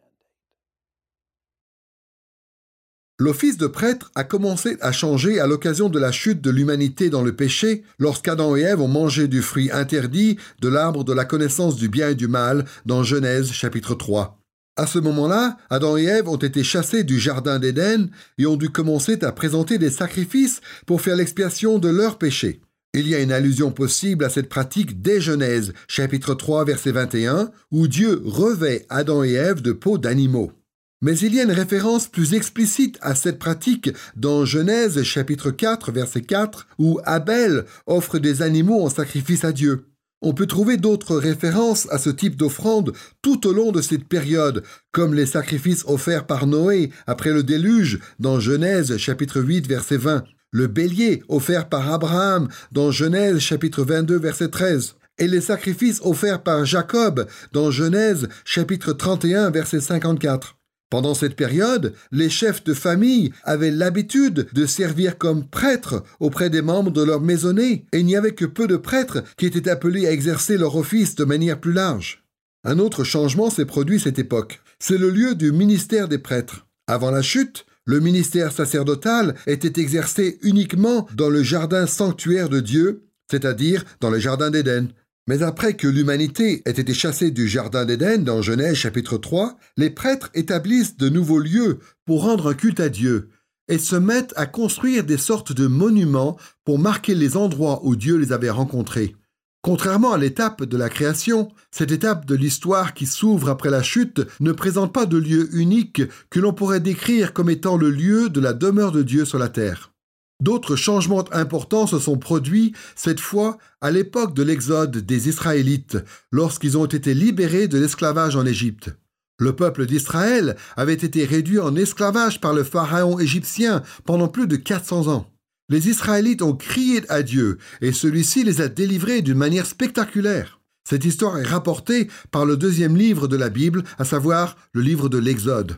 L'office de prêtre a commencé à changer à l'occasion de la chute de l'humanité dans le péché, lorsqu'Adam et Ève ont mangé du fruit interdit de l'arbre de la connaissance du bien et du mal dans Genèse chapitre trois. À ce moment-là, Adam et Ève ont été chassés du jardin d'Éden et ont dû commencer à présenter des sacrifices pour faire l'expiation de leurs péchés. Il y a une allusion possible à cette pratique dès Genèse chapitre trois verset vingt et un, où Dieu revêt Adam et Ève de peaux d'animaux. Mais il y a une référence plus explicite à cette pratique dans Genèse chapitre quatre verset quatre, où Abel offre des animaux en sacrifice à Dieu. On peut trouver d'autres références à ce type d'offrande tout au long de cette période, comme les sacrifices offerts par Noé après le déluge dans Genèse chapitre huit verset vingt, le bélier offert par Abraham dans Genèse chapitre vingt-deux verset treize, et les sacrifices offerts par Jacob dans Genèse chapitre trente et un verset cinquante-quatre. Pendant cette période, les chefs de famille avaient l'habitude de servir comme prêtres auprès des membres de leur maisonnée, et il n'y avait que peu de prêtres qui étaient appelés à exercer leur office de manière plus large. Un autre changement s'est produit à cette époque. C'est le lieu du ministère des prêtres. Avant la chute, le ministère sacerdotal était exercé uniquement dans le jardin sanctuaire de Dieu, c'est-à-dire dans le jardin d'Éden. Mais après que l'humanité ait été chassée du jardin d'Éden dans Genèse chapitre trois, les prêtres établissent de nouveaux lieux pour rendre un culte à Dieu et se mettent à construire des sortes de monuments pour marquer les endroits où Dieu les avait rencontrés. Contrairement à l'étape de la création, cette étape de l'histoire qui s'ouvre après la chute ne présente pas de lieu unique que l'on pourrait décrire comme étant le lieu de la demeure de Dieu sur la terre. D'autres changements importants se sont produits, cette fois à l'époque de l'exode des Israélites, lorsqu'ils ont été libérés de l'esclavage en Égypte. Le peuple d'Israël avait été réduit en esclavage par le pharaon égyptien pendant plus de quatre cents ans. Les Israélites ont crié à Dieu et celui-ci les a délivrés d'une manière spectaculaire. Cette histoire est rapportée par le deuxième livre de la Bible, à savoir le livre de l'Exode.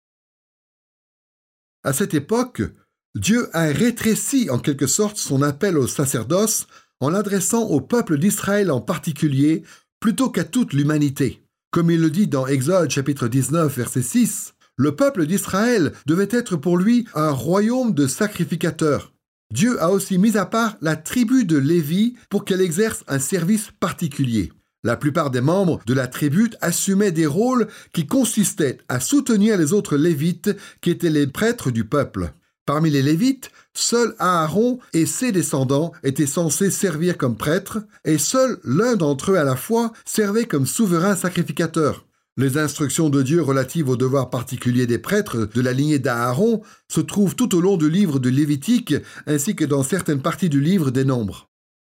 À cette époque, Dieu a rétréci en quelque sorte son appel au sacerdoce en l'adressant au peuple d'Israël en particulier, plutôt qu'à toute l'humanité. Comme il le dit dans Exode chapitre dix-neuf verset six, le peuple d'Israël devait être pour lui un royaume de sacrificateurs. Dieu a aussi mis à part la tribu de Lévi pour qu'elle exerce un service particulier. La plupart des membres de la tribu assumaient des rôles qui consistaient à soutenir les autres Lévites qui étaient les prêtres du peuple. Parmi les Lévites, seul Aaron et ses descendants étaient censés servir comme prêtres, et seul l'un d'entre eux à la fois servait comme souverain sacrificateur. Les instructions de Dieu relatives aux devoirs particuliers des prêtres de la lignée d'Aaron se trouvent tout au long du livre de Lévitique ainsi que dans certaines parties du livre des Nombres.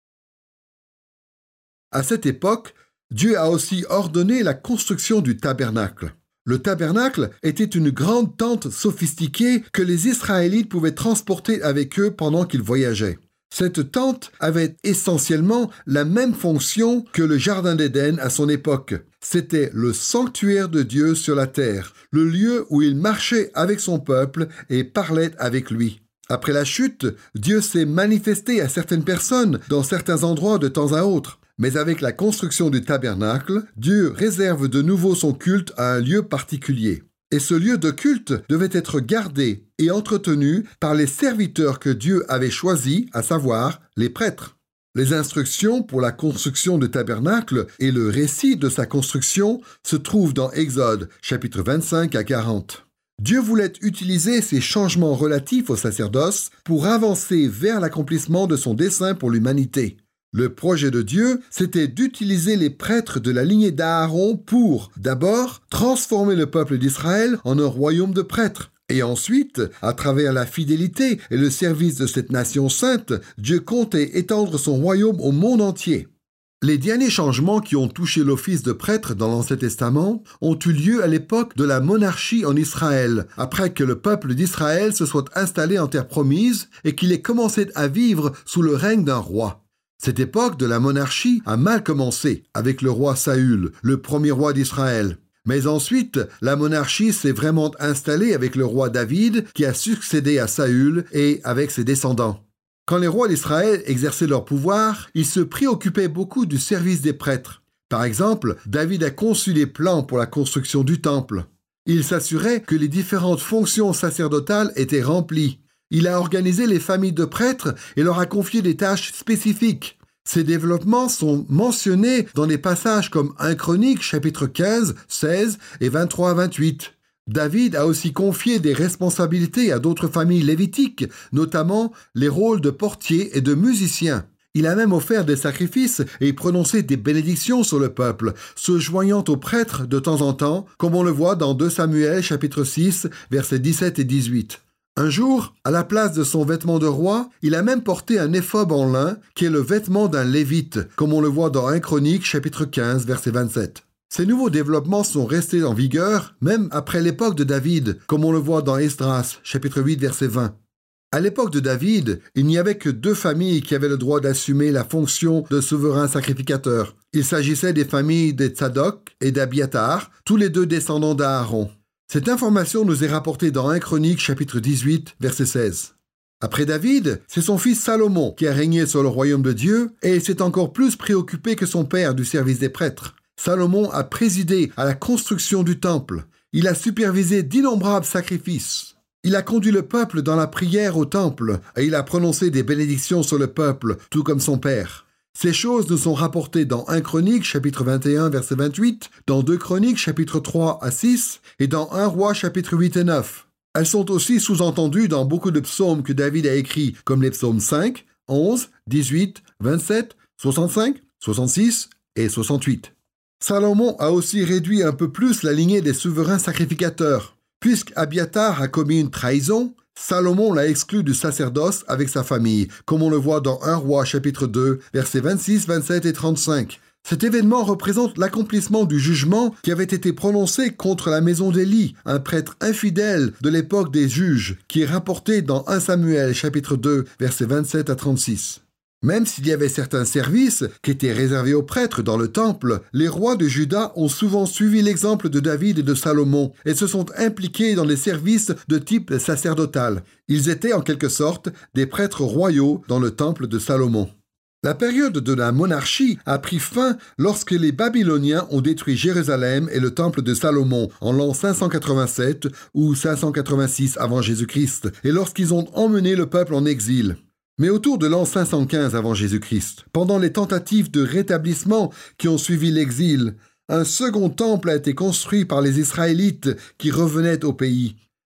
À cette époque, Dieu a aussi ordonné la construction du tabernacle. Le tabernacle était une grande tente sophistiquée que les Israélites pouvaient transporter avec eux pendant qu'ils voyageaient. Cette tente avait essentiellement la même fonction que le Jardin d'Éden à son époque. C'était le sanctuaire de Dieu sur la terre, le lieu où il marchait avec son peuple et parlait avec lui. Après la chute, Dieu s'est manifesté à certaines personnes dans certains endroits de temps à autre. Mais avec la construction du tabernacle, Dieu réserve de nouveau son culte à un lieu particulier. Et ce lieu de culte devait être gardé et entretenu par les serviteurs que Dieu avait choisis, à savoir les prêtres. Les instructions pour la construction du tabernacle et le récit de sa construction se trouvent dans Exode, chapitre vingt-cinq à quarante. Dieu voulait utiliser ces changements relatifs au sacerdoce pour avancer vers l'accomplissement de son dessein pour l'humanité. Le projet de Dieu, c'était d'utiliser les prêtres de la lignée d'Aaron pour, d'abord, transformer le peuple d'Israël en un royaume de prêtres. Et ensuite, à travers la fidélité et le service de cette nation sainte, Dieu comptait étendre son royaume au monde entier. Les derniers changements qui ont touché l'office de prêtre dans l'Ancien Testament ont eu lieu à l'époque de la monarchie en Israël, après que le peuple d'Israël se soit installé en terre promise et qu'il ait commencé à vivre sous le règne d'un roi. Cette époque de la monarchie a mal commencé avec le roi Saül, le premier roi d'Israël. Mais ensuite, la monarchie s'est vraiment installée avec le roi David qui a succédé à Saül et avec ses descendants. Quand les rois d'Israël exerçaient leur pouvoir, ils se préoccupaient beaucoup du service des prêtres. Par exemple, David a conçu les plans pour la construction du temple. Il s'assurait que les différentes fonctions sacerdotales étaient remplies. Il a organisé les familles de prêtres et leur a confié des tâches spécifiques. Ces développements sont mentionnés dans des passages comme un Chronique, chapitre quinze, seize et vingt-trois à vingt-huit. David a aussi confié des responsabilités à d'autres familles lévitiques, notamment les rôles de portiers et de musiciens. Il a même offert des sacrifices et prononcé des bénédictions sur le peuple, se joignant aux prêtres de temps en temps, comme on le voit dans deux Samuel, chapitre six, versets dix-sept et dix-huit. Un jour, à la place de son vêtement de roi, il a même porté un éphod en lin, qui est le vêtement d'un lévite, comme on le voit dans un Chronique, chapitre quinze, verset vingt-sept. Ces nouveaux développements sont restés en vigueur, même après l'époque de David, comme on le voit dans Esdras, chapitre huit, verset vingt. À l'époque de David, il n'y avait que deux familles qui avaient le droit d'assumer la fonction de souverain sacrificateur. Il s'agissait des familles de Tsadok et d'Abiatar, tous les deux descendants d'Aaron. Cette information nous est rapportée dans un Chronique, chapitre dix-huit, verset seize. Après David, c'est son fils Salomon qui a régné sur le royaume de Dieu et s'est encore plus préoccupé que son père du service des prêtres. Salomon a présidé à la construction du temple. Il a supervisé d'innombrables sacrifices. Il a conduit le peuple dans la prière au temple et il a prononcé des bénédictions sur le peuple, tout comme son père. Ces choses nous sont rapportées dans un Chronique, chapitre vingt et un, verset vingt-huit, dans deux Chroniques, chapitre trois à six, et dans un Roi, chapitre huit et neuf. Elles sont aussi sous-entendues dans beaucoup de psaumes que David a écrits, comme les psaumes cinq, onze, dix-huit, vingt-sept, soixante-cinq, soixante-six et soixante-huit. Salomon a aussi réduit un peu plus la lignée des souverains sacrificateurs. Puisque Abiatar a commis une trahison, Salomon l'a exclu du sacerdoce avec sa famille, comme on le voit dans un Roi chapitre deux, versets vingt-six, vingt-sept et trente-cinq. Cet événement représente l'accomplissement du jugement qui avait été prononcé contre la maison d'Élie, un prêtre infidèle de l'époque des juges, qui est rapporté dans un Samuel chapitre deux, versets vingt-sept à trente-six. Même s'il y avait certains services qui étaient réservés aux prêtres dans le temple, les rois de Juda ont souvent suivi l'exemple de David et de Salomon et se sont impliqués dans des services de type sacerdotal. Ils étaient en quelque sorte des prêtres royaux dans le temple de Salomon. La période de la monarchie a pris fin lorsque les Babyloniens ont détruit Jérusalem et le temple de Salomon en l'an cinq cent quatre-vingt-sept ou cinq cent quatre-vingt-six avant Jésus-Christ et lorsqu'ils ont emmené le peuple en exil. Mais autour de l'an cinq cent quinze avant Jésus-Christ, pendant les tentatives de rétablissement qui ont suivi l'exil, un second temple a été construit par les Israélites qui revenaient au pays.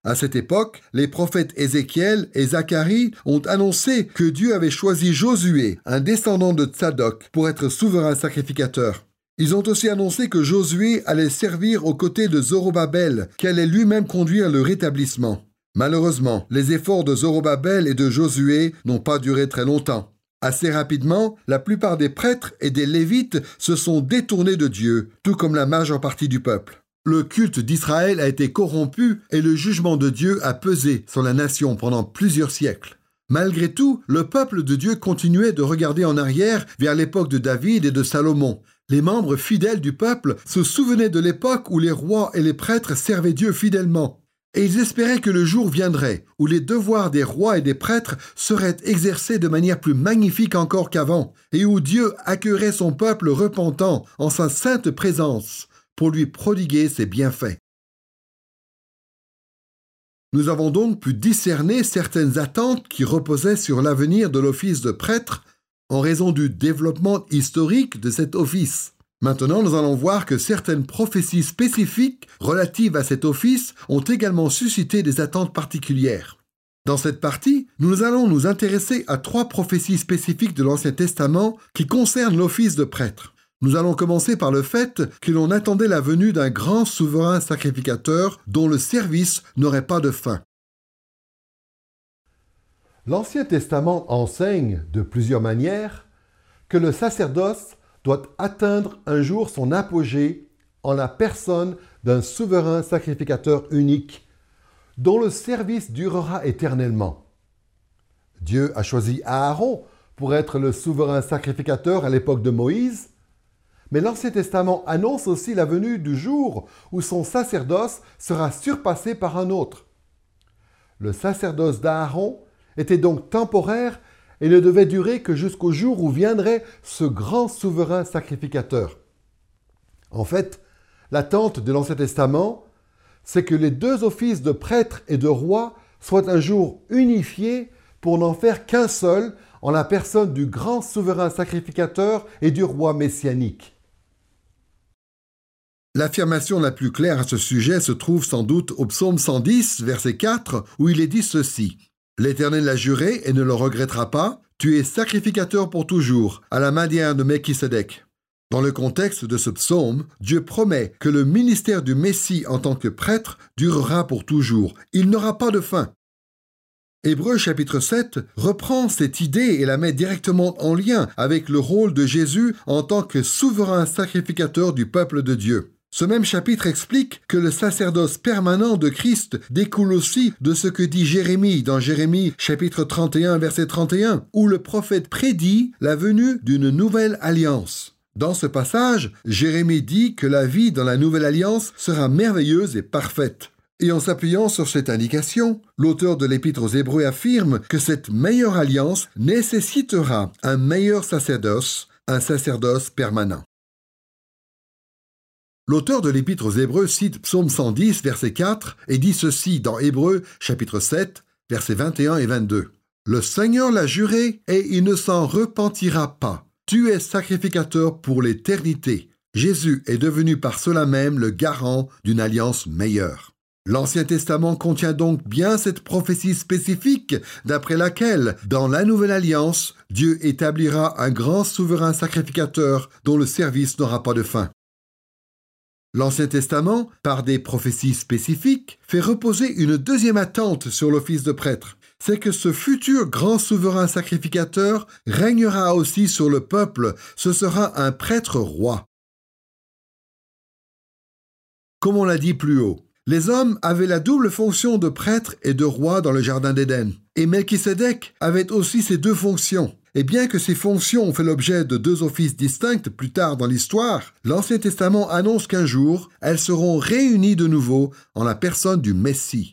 À cette époque, les prophètes Ézéchiel et Zacharie ont annoncé que Dieu avait choisi Josué, un descendant de Tsadok, pour être souverain sacrificateur. Ils ont aussi annoncé que Josué allait servir aux côtés de Zorobabel, qui allait lui-même conduire le rétablissement. Malheureusement, les efforts de Zorobabel et de Josué n'ont pas duré très longtemps. Assez rapidement, la plupart des prêtres et des Lévites se sont détournés de Dieu, tout comme la majeure partie du peuple. Le culte d'Israël a été corrompu et le jugement de Dieu a pesé sur la nation pendant plusieurs siècles. Malgré tout, le peuple de Dieu continuait de regarder en arrière vers l'époque de David et de Salomon. Les membres fidèles du peuple se souvenaient de l'époque où les rois et les prêtres servaient Dieu fidèlement. Et ils espéraient que le jour viendrait où les devoirs des rois et des prêtres seraient exercés de manière plus magnifique encore qu'avant, et où Dieu accueillerait son peuple repentant en sa sainte présence pour lui prodiguer ses bienfaits. Nous avons donc pu discerner certaines attentes qui reposaient sur l'avenir de l'office de prêtre en raison du développement historique de cet office. Maintenant, nous allons voir que certaines prophéties spécifiques relatives à cet office ont également suscité des attentes particulières. Dans cette partie, nous allons nous intéresser à trois prophéties spécifiques de l'Ancien Testament qui concernent l'office de prêtre. Nous allons commencer par le fait que l'on attendait la venue d'un grand souverain sacrificateur dont le service n'aurait pas de fin. L'Ancien Testament enseigne de plusieurs manières que le sacerdoce doit atteindre un jour son apogée en la personne d'un souverain sacrificateur unique, dont le service durera éternellement. Dieu a choisi Aaron pour être le souverain sacrificateur à l'époque de Moïse, mais l'Ancien Testament annonce aussi la venue du jour où son sacerdoce sera surpassé par un autre. Le sacerdoce d'Aaron était donc temporaire et ne devait durer que jusqu'au jour où viendrait ce grand souverain sacrificateur. En fait, l'attente de l'Ancien Testament, c'est que les deux offices de prêtre et de roi soient un jour unifiés pour n'en faire qu'un seul en la personne du grand souverain sacrificateur et du roi messianique. L'affirmation la plus claire à ce sujet se trouve sans doute au psaume cent dix, verset quatre, où il est dit ceci. « L'Éternel l'a juré et ne le regrettera pas, tu es sacrificateur pour toujours, à la manière de Melchisédek. » Dans le contexte de ce psaume, Dieu promet que le ministère du Messie en tant que prêtre durera pour toujours. Il n'aura pas de fin. Hébreux chapitre sept reprend cette idée et la met directement en lien avec le rôle de Jésus en tant que souverain sacrificateur du peuple de Dieu. Ce même chapitre explique que le sacerdoce permanent de Christ découle aussi de ce que dit Jérémie dans Jérémie chapitre trente et un verset trente et un, où le prophète prédit la venue d'une nouvelle alliance. Dans ce passage, Jérémie dit que la vie dans la nouvelle alliance sera merveilleuse et parfaite. Et en s'appuyant sur cette indication, l'auteur de l'Épître aux Hébreux affirme que cette meilleure alliance nécessitera un meilleur sacerdoce, un sacerdoce permanent. L'auteur de l'Épître aux Hébreux cite Psaume cent dix, verset quatre, et dit ceci dans Hébreux, chapitre sept, versets vingt et un et vingt-deux. « Le Seigneur l'a juré, et il ne s'en repentira pas. Tu es sacrificateur pour l'éternité. Jésus est devenu par cela même le garant d'une alliance meilleure. » L'Ancien Testament contient donc bien cette prophétie spécifique d'après laquelle, dans la Nouvelle Alliance, Dieu établira un grand souverain sacrificateur dont le service n'aura pas de fin. L'Ancien Testament, par des prophéties spécifiques, fait reposer une deuxième attente sur l'office de prêtre. C'est que ce futur grand souverain sacrificateur régnera aussi sur le peuple. Ce sera un prêtre roi. Comme on l'a dit plus haut, les hommes avaient la double fonction de prêtre et de roi dans le jardin d'Éden. Et Melchisédek avait aussi ces deux fonctions. Et bien que ces fonctions ont fait l'objet de deux offices distincts plus tard dans l'histoire, l'Ancien Testament annonce qu'un jour, elles seront réunies de nouveau en la personne du Messie.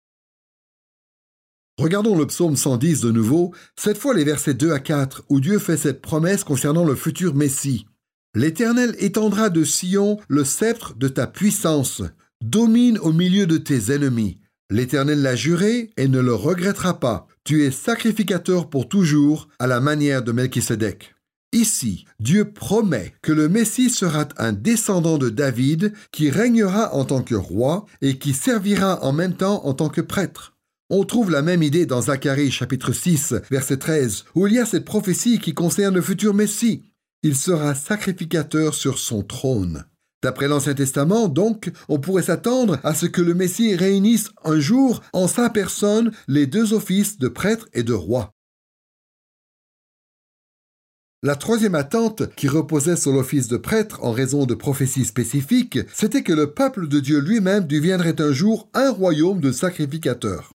Regardons le psaume cent dix de nouveau, cette fois les versets deux à quatre, où Dieu fait cette promesse concernant le futur Messie. « L'Éternel étendra de Sion le sceptre de ta puissance. Domine au milieu de tes ennemis. L'Éternel l'a juré et ne le regrettera pas. Tu es sacrificateur pour toujours, à la manière de Melchisédek. » Ici, Dieu promet que le Messie sera un descendant de David qui régnera en tant que roi et qui servira en même temps en tant que prêtre. On trouve la même idée dans Zacharie chapitre six, verset treize, où il y a cette prophétie qui concerne le futur Messie. Il sera sacrificateur sur son trône. D'après l'Ancien Testament, donc, on pourrait s'attendre à ce que le Messie réunisse un jour en sa personne les deux offices de prêtre et de roi. La troisième attente qui reposait sur l'office de prêtre en raison de prophéties spécifiques, c'était que le peuple de Dieu lui-même deviendrait un jour un royaume de sacrificateurs.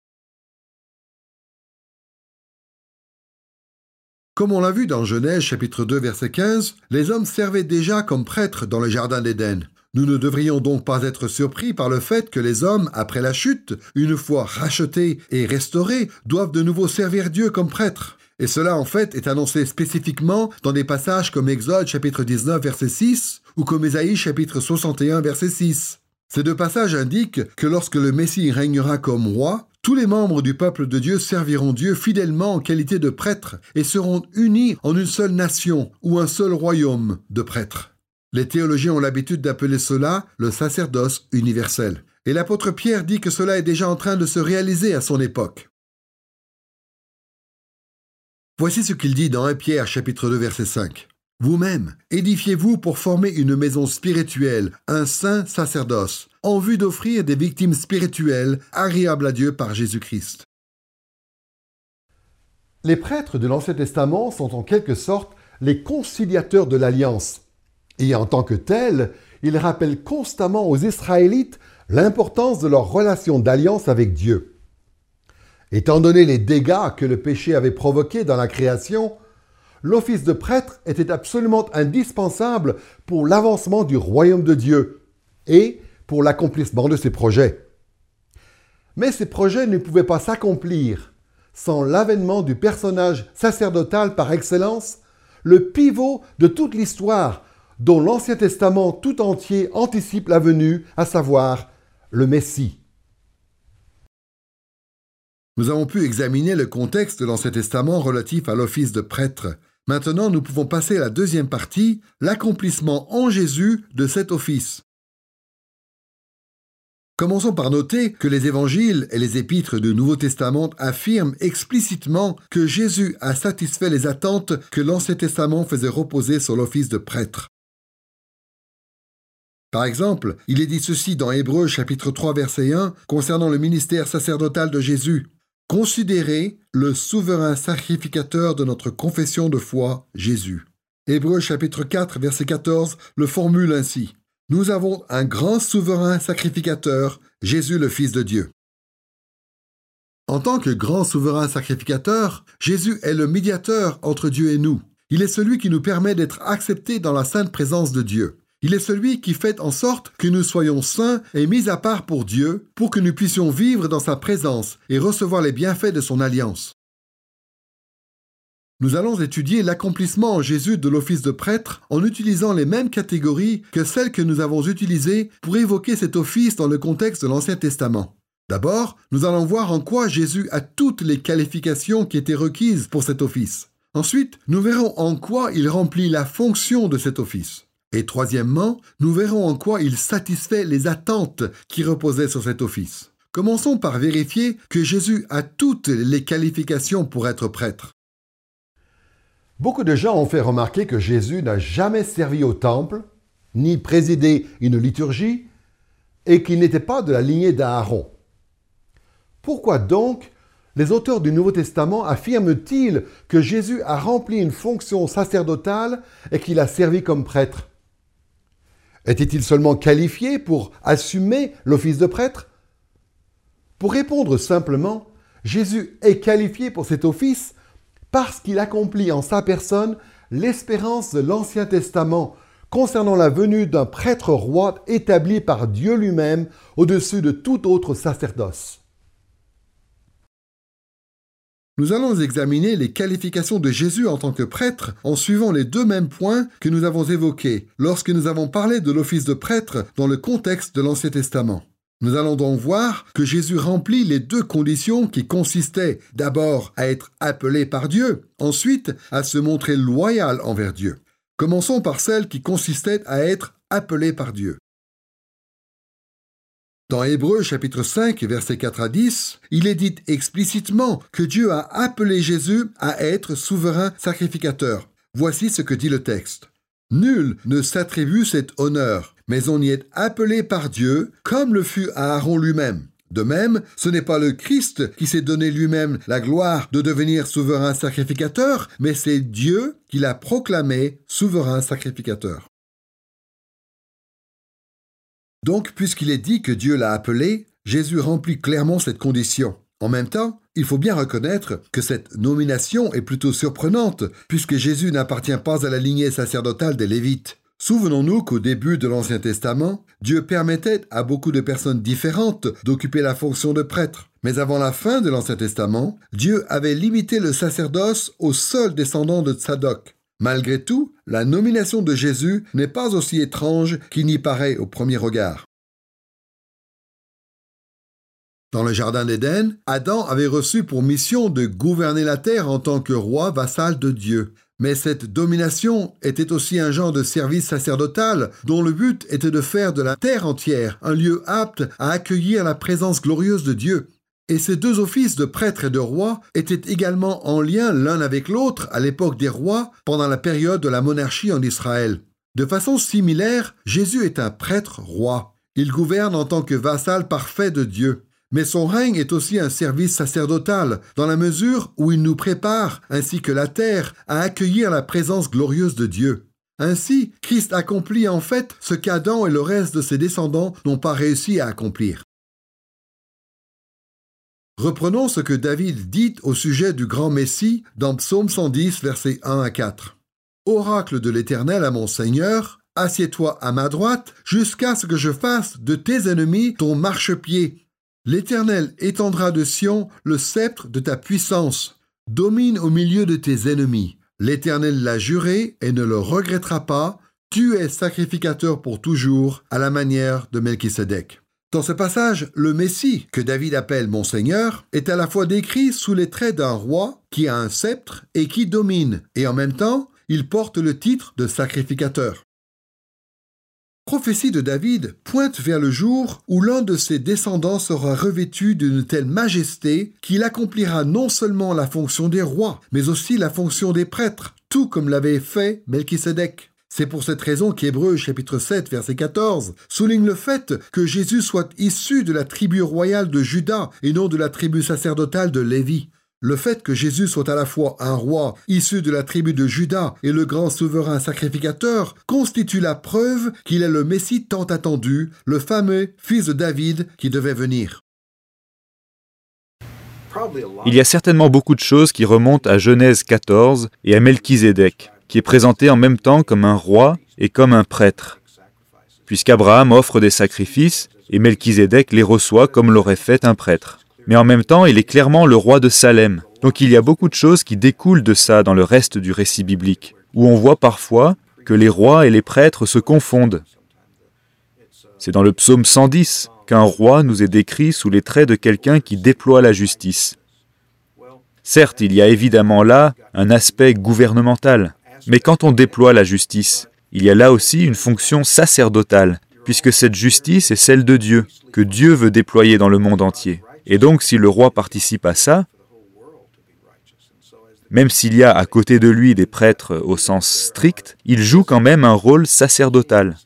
Comme on l'a vu dans Genèse chapitre deux verset quinze, les hommes servaient déjà comme prêtres dans le jardin d'Éden. Nous ne devrions donc pas être surpris par le fait que les hommes, après la chute, une fois rachetés et restaurés, doivent de nouveau servir Dieu comme prêtres. Et cela, en fait, est annoncé spécifiquement dans des passages comme Exode chapitre dix-neuf verset six ou comme Ésaïe chapitre soixante et un verset six. Ces deux passages indiquent que lorsque le Messie régnera comme roi, tous les membres du peuple de Dieu serviront Dieu fidèlement en qualité de prêtres et seront unis en une seule nation ou un seul royaume de prêtres. Les théologiens ont l'habitude d'appeler cela le sacerdoce universel. Et l'apôtre Pierre dit que cela est déjà en train de se réaliser à son époque. Voici ce qu'il dit dans premier Pierre chapitre deux verset cinq. « Vous-même, édifiez-vous pour former une maison spirituelle, un saint sacerdoce, en vue d'offrir des victimes spirituelles agréables à Dieu par Jésus-Christ. » Les prêtres de l'Ancien Testament sont en quelque sorte les conciliateurs de l'Alliance. Et en tant que tels, ils rappellent constamment aux Israélites l'importance de leur relation d'alliance avec Dieu. Étant donné les dégâts que le péché avait provoqués dans la création, l'office de prêtre était absolument indispensable pour l'avancement du royaume de Dieu et pour l'accomplissement de ses projets. Mais ces projets ne pouvaient pas s'accomplir sans l'avènement du personnage sacerdotal par excellence, le pivot de toute l'histoire dont l'Ancien Testament tout entier anticipe la venue, à savoir le Messie. Nous avons pu examiner le contexte de l'Ancien Testament relatif à l'office de prêtre. Maintenant, nous pouvons passer à la deuxième partie, l'accomplissement en Jésus de cet office. Commençons par noter que les évangiles et les épîtres du Nouveau Testament affirment explicitement que Jésus a satisfait les attentes que l'Ancien Testament faisait reposer sur l'office de prêtre. Par exemple, il est dit ceci dans Hébreux chapitre trois verset un concernant le ministère sacerdotal de Jésus. « Considérez le souverain sacrificateur de notre confession de foi, Jésus. » Hébreux chapitre quatre verset quatorze le formule ainsi. « Nous avons un grand souverain sacrificateur, Jésus le Fils de Dieu. » En tant que grand souverain sacrificateur, Jésus est le médiateur entre Dieu et nous. Il est celui qui nous permet d'être acceptés dans la sainte présence de Dieu. Il est celui qui fait en sorte que nous soyons saints et mis à part pour Dieu, pour que nous puissions vivre dans sa présence et recevoir les bienfaits de son alliance. Nous allons étudier l'accomplissement en Jésus de l'office de prêtre en utilisant les mêmes catégories que celles que nous avons utilisées pour évoquer cet office dans le contexte de l'Ancien Testament. D'abord, nous allons voir en quoi Jésus a toutes les qualifications qui étaient requises pour cet office. Ensuite, nous verrons en quoi il remplit la fonction de cet office. Et troisièmement, nous verrons en quoi il satisfait les attentes qui reposaient sur cet office. Commençons par vérifier que Jésus a toutes les qualifications pour être prêtre. Beaucoup de gens ont fait remarquer que Jésus n'a jamais servi au temple, ni présidé une liturgie, et qu'il n'était pas de la lignée d'Aaron. Pourquoi donc les auteurs du Nouveau Testament affirment-ils que Jésus a rempli une fonction sacerdotale et qu'il a servi comme prêtre? Était-il seulement qualifié pour assumer l'office de prêtre? Pour répondre simplement, Jésus est qualifié pour cet office parce qu'il accomplit en sa personne l'espérance de l'Ancien Testament concernant la venue d'un prêtre roi établi par Dieu lui-même au-dessus de tout autre sacerdoce. Nous allons examiner les qualifications de Jésus en tant que prêtre en suivant les deux mêmes points que nous avons évoqués lorsque nous avons parlé de l'office de prêtre dans le contexte de l'Ancien Testament. Nous allons donc voir que Jésus remplit les deux conditions qui consistaient d'abord à être appelé par Dieu, ensuite à se montrer loyal envers Dieu. Commençons par celle qui consistait à être appelé par Dieu. Dans Hébreux chapitre cinq, versets quatre à dix, il est dit explicitement que Dieu a appelé Jésus à être souverain sacrificateur. Voici ce que dit le texte. « Nul ne s'attribue cet honneur, mais on y est appelé par Dieu, comme le fut Aaron lui-même. De même, ce n'est pas le Christ qui s'est donné lui-même la gloire de devenir souverain sacrificateur, mais c'est Dieu qui l'a proclamé souverain sacrificateur. » Donc, puisqu'il est dit que Dieu l'a appelé, Jésus remplit clairement cette condition. En même temps, il faut bien reconnaître que cette nomination est plutôt surprenante, puisque Jésus n'appartient pas à la lignée sacerdotale des Lévites. Souvenons-nous qu'au début de l'Ancien Testament, Dieu permettait à beaucoup de personnes différentes d'occuper la fonction de prêtre. Mais avant la fin de l'Ancien Testament, Dieu avait limité le sacerdoce aux seuls descendants de Tsadok. Malgré tout, la nomination de Jésus n'est pas aussi étrange qu'il n'y paraît au premier regard. Dans le Jardin d'Éden, Adam avait reçu pour mission de gouverner la terre en tant que roi vassal de Dieu. Mais cette domination était aussi un genre de service sacerdotal dont le but était de faire de la terre entière un lieu apte à accueillir la présence glorieuse de Dieu. Et ces deux offices de prêtre et de roi étaient également en lien l'un avec l'autre à l'époque des rois pendant la période de la monarchie en Israël. De façon similaire, Jésus est un prêtre-roi. Il gouverne en tant que vassal parfait de Dieu. Mais son règne est aussi un service sacerdotal, dans la mesure où il nous prépare, ainsi que la terre, à accueillir la présence glorieuse de Dieu. Ainsi, Christ accomplit en fait ce qu'Adam et le reste de ses descendants n'ont pas réussi à accomplir. Reprenons ce que David dit au sujet du grand Messie dans Psaume cent dix, versets un à quatre. « Oracle de l'Éternel à mon Seigneur, assieds-toi à ma droite, jusqu'à ce que je fasse de tes ennemis ton marchepied. L'Éternel étendra de Sion le sceptre de ta puissance. Domine au milieu de tes ennemis. L'Éternel l'a juré et ne le regrettera pas. Tu es sacrificateur pour toujours, à la manière de Melchisédek. » Dans ce passage, le Messie, que David appelle mon Seigneur, est à la fois décrit sous les traits d'un roi qui a un sceptre et qui domine, et en même temps, il porte le titre de sacrificateur. La prophétie de David pointe vers le jour où l'un de ses descendants sera revêtu d'une telle majesté qu'il accomplira non seulement la fonction des rois, mais aussi la fonction des prêtres, tout comme l'avait fait Melchisédek. C'est pour cette raison qu'Hébreux chapitre sept, verset quatorze, souligne le fait que Jésus soit issu de la tribu royale de Juda et non de la tribu sacerdotale de Lévi. Le fait que Jésus soit à la fois un roi issu de la tribu de Juda et le grand souverain sacrificateur constitue la preuve qu'il est le Messie tant attendu, le fameux fils de David qui devait venir. Il y a certainement beaucoup de choses qui remontent à Genèse quatorze et à Melchisédek, qui est présenté en même temps comme un roi et comme un prêtre, puisqu'Abraham offre des sacrifices et Melchisédek les reçoit comme l'aurait fait un prêtre. Mais en même temps, il est clairement le roi de Salem. Donc il y a beaucoup de choses qui découlent de ça dans le reste du récit biblique, où on voit parfois que les rois et les prêtres se confondent. C'est dans le psaume cent dix qu'un roi nous est décrit sous les traits de quelqu'un qui déploie la justice. Certes, il y a évidemment là un aspect gouvernemental, mais quand on déploie la justice, il y a là aussi une fonction sacerdotale, puisque cette justice est celle de Dieu, que Dieu veut déployer dans le monde entier. Et donc, si le roi participe à ça, même s'il y a à côté de lui des prêtres au sens strict, il joue quand même un rôle sacerdotal.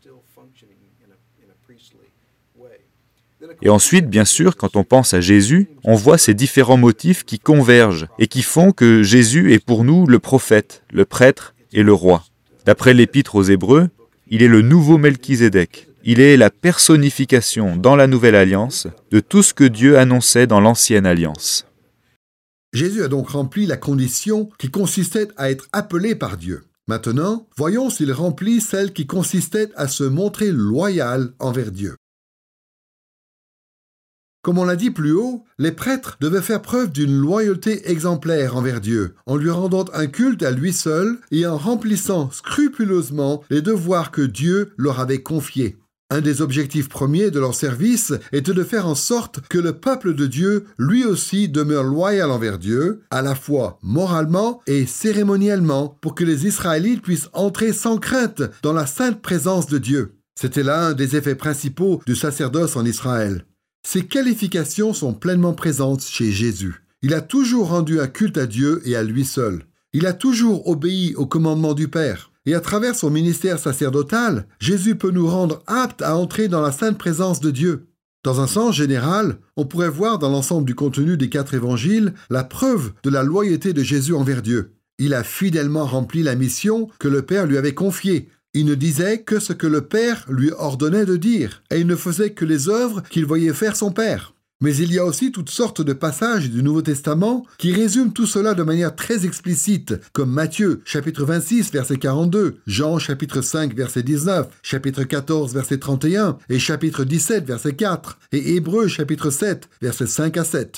Et ensuite, bien sûr, quand on pense à Jésus, on voit ces différents motifs qui convergent et qui font que Jésus est pour nous le prophète, le prêtre et le roi. D'après l'Épître aux Hébreux, il est le nouveau Melchisédek. Il est la personnification dans la Nouvelle Alliance de tout ce que Dieu annonçait dans l'Ancienne Alliance. Jésus a donc rempli la condition qui consistait à être appelé par Dieu. Maintenant, voyons s'il remplit celle qui consistait à se montrer loyal envers Dieu. Comme on l'a dit plus haut, les prêtres devaient faire preuve d'une loyauté exemplaire envers Dieu, en lui rendant un culte à lui seul et en remplissant scrupuleusement les devoirs que Dieu leur avait confiés. Un des objectifs premiers de leur service était de faire en sorte que le peuple de Dieu, lui aussi, demeure loyal envers Dieu, à la fois moralement et cérémoniellement, pour que les Israélites puissent entrer sans crainte dans la sainte présence de Dieu. C'était là un des effets principaux du sacerdoce en Israël. Ces qualifications sont pleinement présentes chez Jésus. Il a toujours rendu un culte à Dieu et à lui seul. Il a toujours obéi au commandement du Père. Et à travers son ministère sacerdotal, Jésus peut nous rendre aptes à entrer dans la sainte présence de Dieu. Dans un sens général, on pourrait voir dans l'ensemble du contenu des quatre évangiles la preuve de la loyauté de Jésus envers Dieu. Il a fidèlement rempli la mission que le Père lui avait confiée. Il ne disait que ce que le Père lui ordonnait de dire, et il ne faisait que les œuvres qu'il voyait faire son Père. Mais il y a aussi toutes sortes de passages du Nouveau Testament qui résument tout cela de manière très explicite, comme Matthieu, chapitre vingt-six, verset quarante-deux, Jean, chapitre cinq, verset dix-neuf, chapitre quatorze, verset trente et un, et chapitre dix-sept, verset quatre, et Hébreux, chapitre sept, versets cinq à sept.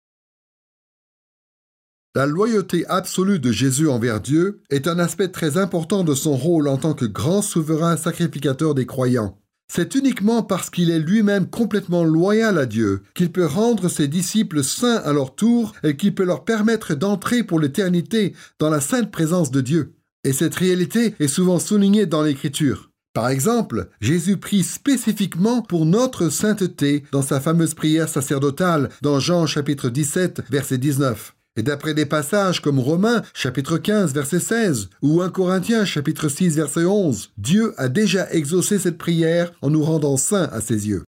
La loyauté absolue de Jésus envers Dieu est un aspect très important de son rôle en tant que grand souverain sacrificateur des croyants. C'est uniquement parce qu'il est lui-même complètement loyal à Dieu qu'il peut rendre ses disciples saints à leur tour et qu'il peut leur permettre d'entrer pour l'éternité dans la sainte présence de Dieu. Et cette réalité est souvent soulignée dans l'Écriture. Par exemple, Jésus prie spécifiquement pour notre sainteté dans sa fameuse prière sacerdotale dans Jean chapitre dix-sept, verset dix-neuf. Et d'après des passages comme Romains, chapitre quinze, verset seize, ou un Corinthiens, chapitre six, verset onze, Dieu a déjà exaucé cette prière en nous rendant saints à ses yeux.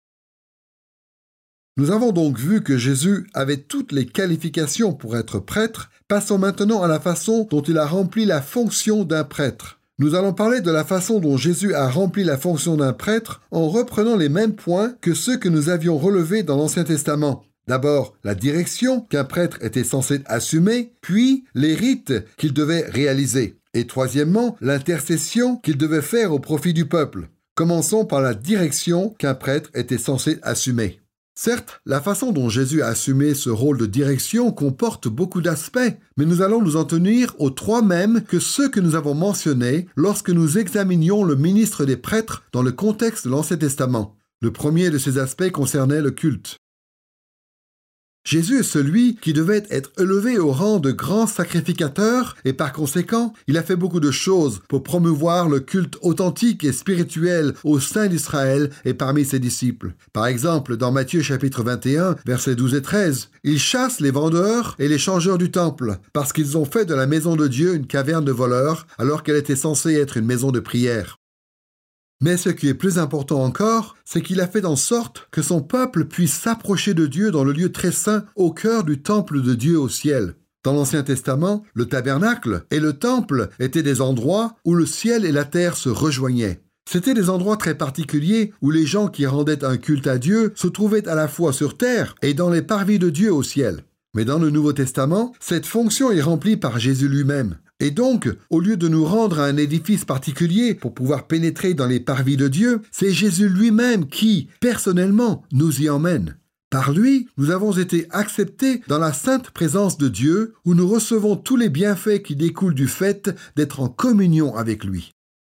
Nous avons donc vu que Jésus avait toutes les qualifications pour être prêtre. Passons maintenant à la façon dont il a rempli la fonction d'un prêtre. Nous allons parler de la façon dont Jésus a rempli la fonction d'un prêtre en reprenant les mêmes points que ceux que nous avions relevés dans l'Ancien Testament. D'abord, la direction qu'un prêtre était censé assumer, puis les rites qu'il devait réaliser. Et troisièmement, l'intercession qu'il devait faire au profit du peuple. Commençons par la direction qu'un prêtre était censé assumer. Certes, la façon dont Jésus a assumé ce rôle de direction comporte beaucoup d'aspects, mais nous allons nous en tenir aux trois mêmes que ceux que nous avons mentionnés lorsque nous examinions le ministre des prêtres dans le contexte de l'Ancien Testament. Le premier de ces aspects concernait le culte. Jésus est celui qui devait être élevé au rang de grand sacrificateur et par conséquent, il a fait beaucoup de choses pour promouvoir le culte authentique et spirituel au sein d'Israël et parmi ses disciples. Par exemple, dans Matthieu chapitre vingt et un, versets douze et treize, il chasse les vendeurs et les changeurs du temple parce qu'ils ont fait de la maison de Dieu une caverne de voleurs alors qu'elle était censée être une maison de prière. Mais ce qui est plus important encore, c'est qu'il a fait en sorte que son peuple puisse s'approcher de Dieu dans le lieu très saint au cœur du temple de Dieu au ciel. Dans l'Ancien Testament, le tabernacle et le temple étaient des endroits où le ciel et la terre se rejoignaient. C'étaient des endroits très particuliers où les gens qui rendaient un culte à Dieu se trouvaient à la fois sur terre et dans les parvis de Dieu au ciel. Mais dans le Nouveau Testament, cette fonction est remplie par Jésus lui-même. Et donc, au lieu de nous rendre à un édifice particulier pour pouvoir pénétrer dans les parvis de Dieu, c'est Jésus lui-même qui, personnellement, nous y emmène. Par lui, nous avons été acceptés dans la sainte présence de Dieu où nous recevons tous les bienfaits qui découlent du fait d'être en communion avec lui.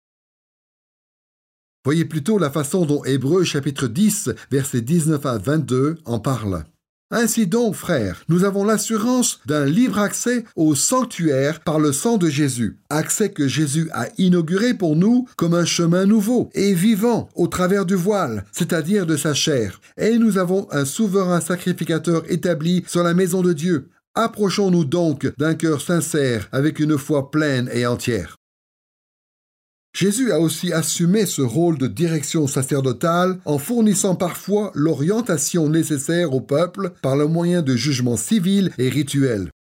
Voyez plutôt la façon dont Hébreux chapitre dix, versets dix-neuf à vingt-deux en parle. Ainsi donc, frères, nous avons l'assurance d'un libre accès au sanctuaire par le sang de Jésus, accès que Jésus a inauguré pour nous comme un chemin nouveau et vivant au travers du voile, c'est-à-dire de sa chair. Et nous avons un souverain sacrificateur établi sur la maison de Dieu. Approchons-nous donc d'un cœur sincère avec une foi pleine et entière. Jésus a aussi assumé ce rôle de direction sacerdotale en fournissant parfois l'orientation nécessaire au peuple par le moyen de jugements civils et rituels.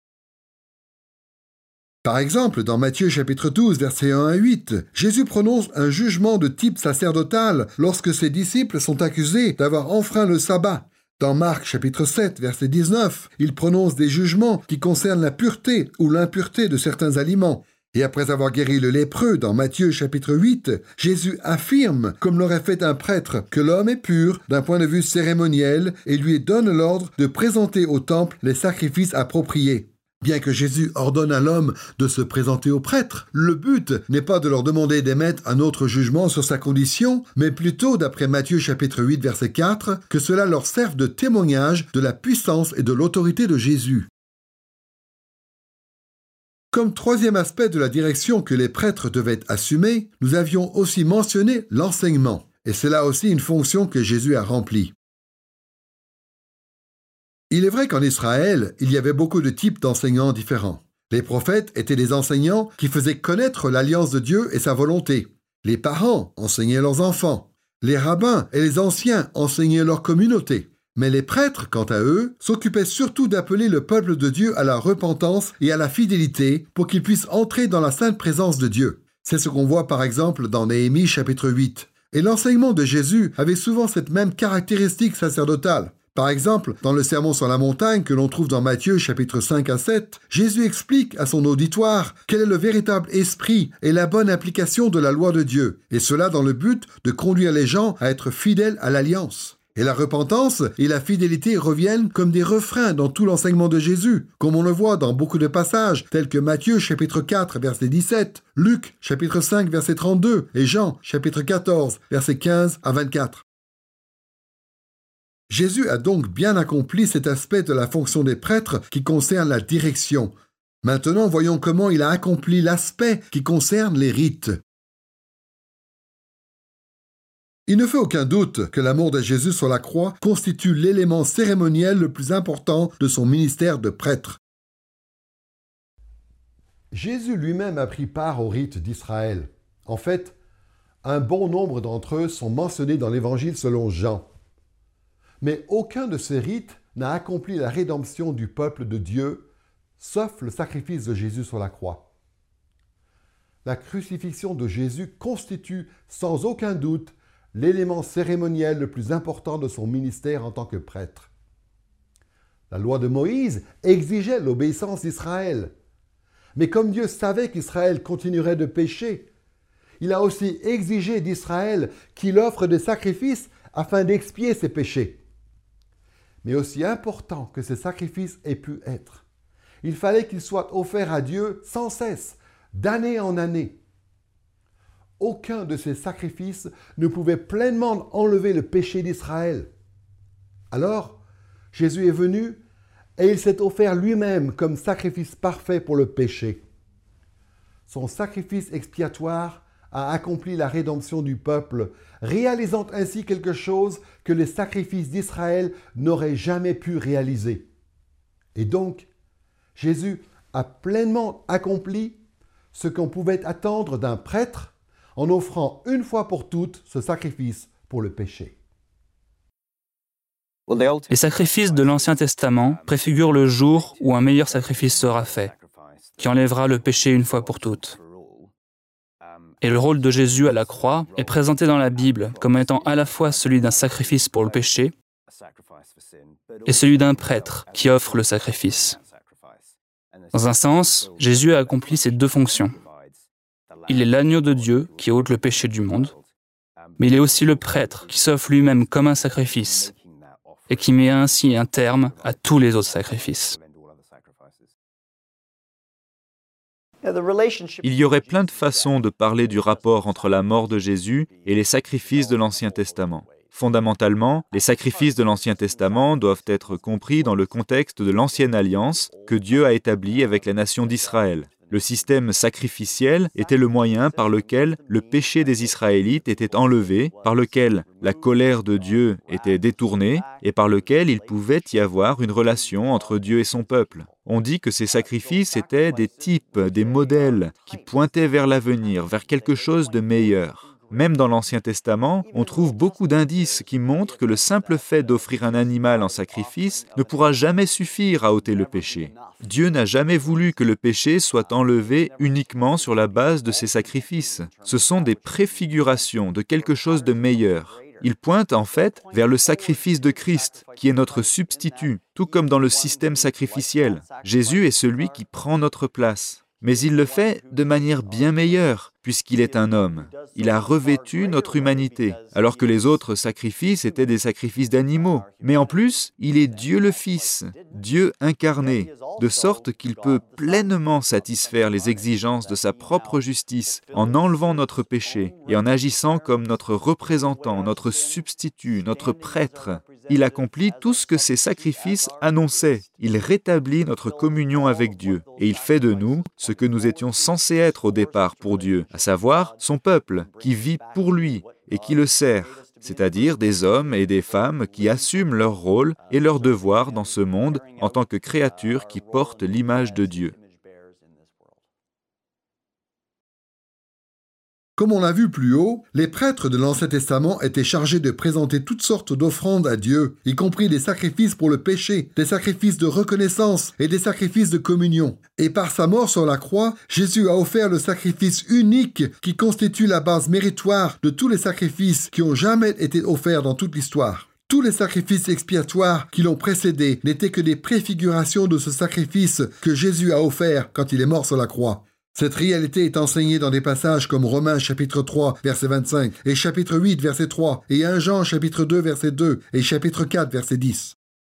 Par exemple, dans Matthieu chapitre douze, versets un à huit, Jésus prononce un jugement de type sacerdotal lorsque ses disciples sont accusés d'avoir enfreint le sabbat. Dans Marc chapitre sept, verset dix-neuf, il prononce des jugements qui concernent la pureté ou l'impureté de certains aliments. Et après avoir guéri le lépreux dans Matthieu chapitre huit, Jésus affirme, comme l'aurait fait un prêtre, que l'homme est pur d'un point de vue cérémoniel et lui donne l'ordre de présenter au temple les sacrifices appropriés. Bien que Jésus ordonne à l'homme de se présenter aux prêtres, le but n'est pas de leur demander d'émettre un autre jugement sur sa condition, mais plutôt, d'après Matthieu chapitre huit verset quatre, que cela leur serve de témoignage de la puissance et de l'autorité de Jésus. Comme troisième aspect de la direction que les prêtres devaient assumer, nous avions aussi mentionné l'enseignement, et c'est là aussi une fonction que Jésus a remplie. Il est vrai qu'en Israël, il y avait beaucoup de types d'enseignants différents. Les prophètes étaient des enseignants qui faisaient connaître l'alliance de Dieu et sa volonté. Les parents enseignaient leurs enfants. Les rabbins et les anciens enseignaient leur communauté. Mais les prêtres, quant à eux, s'occupaient surtout d'appeler le peuple de Dieu à la repentance et à la fidélité pour qu'ils puissent entrer dans la sainte présence de Dieu. C'est ce qu'on voit par exemple dans Néhémie chapitre huit. Et l'enseignement de Jésus avait souvent cette même caractéristique sacerdotale. Par exemple, dans le Sermon sur la montagne que l'on trouve dans Matthieu chapitre cinq à sept, Jésus explique à son auditoire quel est le véritable esprit et la bonne application de la loi de Dieu, et cela dans le but de conduire les gens à être fidèles à l'alliance. Et la repentance et la fidélité reviennent comme des refrains dans tout l'enseignement de Jésus, comme on le voit dans beaucoup de passages, tels que Matthieu chapitre quatre verset dix-sept, Luc chapitre cinq verset trente-deux et Jean chapitre quatorze verset quinze à vingt-quatre. Jésus a donc bien accompli cet aspect de la fonction des prêtres qui concerne la direction. Maintenant, voyons comment il a accompli l'aspect qui concerne les rites. Il ne fait aucun doute que la mort de Jésus sur la croix constitue l'élément cérémoniel le plus important de son ministère de prêtre. Jésus lui-même a pris part aux rites d'Israël. En fait, un bon nombre d'entre eux sont mentionnés dans l'Évangile selon Jean. Mais aucun de ces rites n'a accompli la rédemption du peuple de Dieu, sauf le sacrifice de Jésus sur la croix. La crucifixion de Jésus constitue sans aucun doute l'élément cérémoniel le plus important de son ministère en tant que prêtre. La loi de Moïse exigeait l'obéissance d'Israël. Mais comme Dieu savait qu'Israël continuerait de pécher, il a aussi exigé d'Israël qu'il offre des sacrifices afin d'expier ses péchés. Mais aussi important que ces sacrifices aient pu être, il fallait qu'ils soient offerts à Dieu sans cesse, d'année en année. Aucun de ces sacrifices ne pouvait pleinement enlever le péché d'Israël. Alors, Jésus est venu et il s'est offert lui-même comme sacrifice parfait pour le péché. Son sacrifice expiatoire a accompli la rédemption du peuple, réalisant ainsi quelque chose que les sacrifices d'Israël n'auraient jamais pu réaliser. Et donc, Jésus a pleinement accompli ce qu'on pouvait attendre d'un prêtre en offrant une fois pour toutes ce sacrifice pour le péché. Les sacrifices de l'Ancien Testament préfigurent le jour où un meilleur sacrifice sera fait, qui enlèvera le péché une fois pour toutes. Et le rôle de Jésus à la croix est présenté dans la Bible comme étant à la fois celui d'un sacrifice pour le péché et celui d'un prêtre qui offre le sacrifice. Dans un sens, Jésus a accompli ces deux fonctions. Il est l'agneau de Dieu qui ôte le péché du monde, mais il est aussi le prêtre qui s'offre lui-même comme un sacrifice et qui met ainsi un terme à tous les autres sacrifices. Il y aurait plein de façons de parler du rapport entre la mort de Jésus et les sacrifices de l'Ancien Testament. Fondamentalement, les sacrifices de l'Ancien Testament doivent être compris dans le contexte de l'Ancienne Alliance que Dieu a établie avec la nation d'Israël. Le système sacrificiel était le moyen par lequel le péché des Israélites était enlevé, par lequel la colère de Dieu était détournée et par lequel il pouvait y avoir une relation entre Dieu et son peuple. On dit que ces sacrifices étaient des types, des modèles qui pointaient vers l'avenir, vers quelque chose de meilleur. Même dans l'Ancien Testament, on trouve beaucoup d'indices qui montrent que le simple fait d'offrir un animal en sacrifice ne pourra jamais suffire à ôter le péché. Dieu n'a jamais voulu que le péché soit enlevé uniquement sur la base de ces sacrifices. Ce sont des préfigurations de quelque chose de meilleur. Ils pointent en fait vers le sacrifice de Christ, qui est notre substitut, tout comme dans le système sacrificiel. Jésus est celui qui prend notre place. Mais il le fait de manière bien meilleure, puisqu'il est un homme. Il a revêtu notre humanité, alors que les autres sacrifices étaient des sacrifices d'animaux. Mais en plus, il est Dieu le Fils, Dieu incarné, de sorte qu'il peut pleinement satisfaire les exigences de sa propre justice en enlevant notre péché et en agissant comme notre représentant, notre substitut, notre prêtre. Il accomplit tout ce que ces sacrifices annonçaient. Il rétablit notre communion avec Dieu et il fait de nous ce que nous étions censés être au départ pour Dieu, à savoir son peuple qui vit pour lui et qui le sert, c'est-à-dire des hommes et des femmes qui assument leur rôle et leur devoir dans ce monde en tant que créatures qui portent l'image de Dieu. Comme on l'a vu plus haut, les prêtres de l'Ancien Testament étaient chargés de présenter toutes sortes d'offrandes à Dieu, y compris des sacrifices pour le péché, des sacrifices de reconnaissance et des sacrifices de communion. Et par sa mort sur la croix, Jésus a offert le sacrifice unique qui constitue la base méritoire de tous les sacrifices qui ont jamais été offerts dans toute l'histoire. Tous les sacrifices expiatoires qui l'ont précédé n'étaient que des préfigurations de ce sacrifice que Jésus a offert quand il est mort sur la croix. Cette réalité est enseignée dans des passages comme Romains chapitre trois, verset vingt-cinq, et chapitre huit, verset trois, et premier Jean chapitre deux, verset deux, et chapitre quatre, verset dix.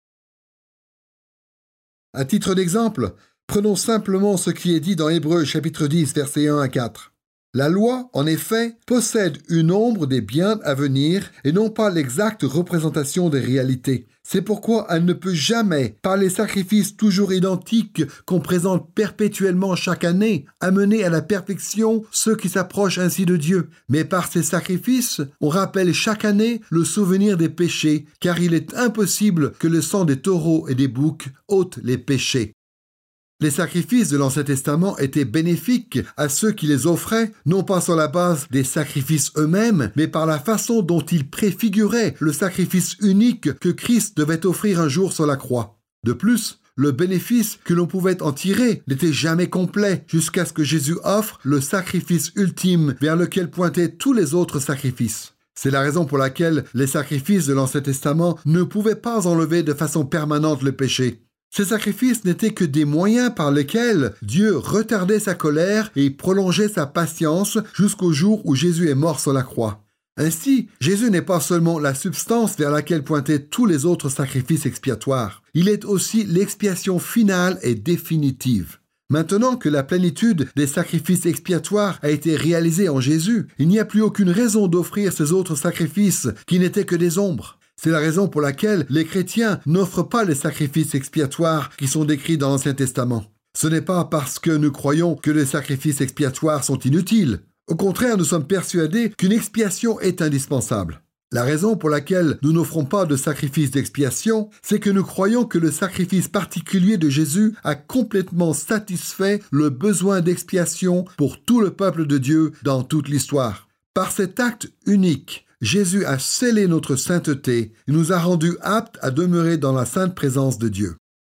À titre d'exemple, prenons simplement ce qui est dit dans Hébreux chapitre dix, versets un à quatre. La loi, en effet, possède une ombre des biens à venir et non pas l'exacte représentation des réalités. C'est pourquoi elle ne peut jamais, par les sacrifices toujours identiques qu'on présente perpétuellement chaque année, amener à la perfection ceux qui s'approchent ainsi de Dieu. Mais par ces sacrifices, on rappelle chaque année le souvenir des péchés, car il est impossible que le sang des taureaux et des boucs ôte les péchés. Les sacrifices de l'Ancien Testament étaient bénéfiques à ceux qui les offraient, non pas sur la base des sacrifices eux-mêmes, mais par la façon dont ils préfiguraient le sacrifice unique que Christ devait offrir un jour sur la croix. De plus, le bénéfice que l'on pouvait en tirer n'était jamais complet jusqu'à ce que Jésus offre le sacrifice ultime vers lequel pointaient tous les autres sacrifices. C'est la raison pour laquelle les sacrifices de l'Ancien Testament ne pouvaient pas enlever de façon permanente le péché. Ces sacrifices n'étaient que des moyens par lesquels Dieu retardait sa colère et prolongeait sa patience jusqu'au jour où Jésus est mort sur la croix. Ainsi, Jésus n'est pas seulement la substance vers laquelle pointaient tous les autres sacrifices expiatoires. Il est aussi l'expiation finale et définitive. Maintenant que la plénitude des sacrifices expiatoires a été réalisée en Jésus, il n'y a plus aucune raison d'offrir ces autres sacrifices qui n'étaient que des ombres. C'est la raison pour laquelle les chrétiens n'offrent pas les sacrifices expiatoires qui sont décrits dans l'Ancien Testament. Ce n'est pas parce que nous croyons que les sacrifices expiatoires sont inutiles. Au contraire, nous sommes persuadés qu'une expiation est indispensable. La raison pour laquelle nous n'offrons pas de sacrifice d'expiation, c'est que nous croyons que le sacrifice particulier de Jésus a complètement satisfait le besoin d'expiation pour tout le peuple de Dieu dans toute l'histoire. Par cet acte unique, Jésus a scellé notre sainteté et nous a rendus aptes à demeurer dans la sainte présence de Dieu.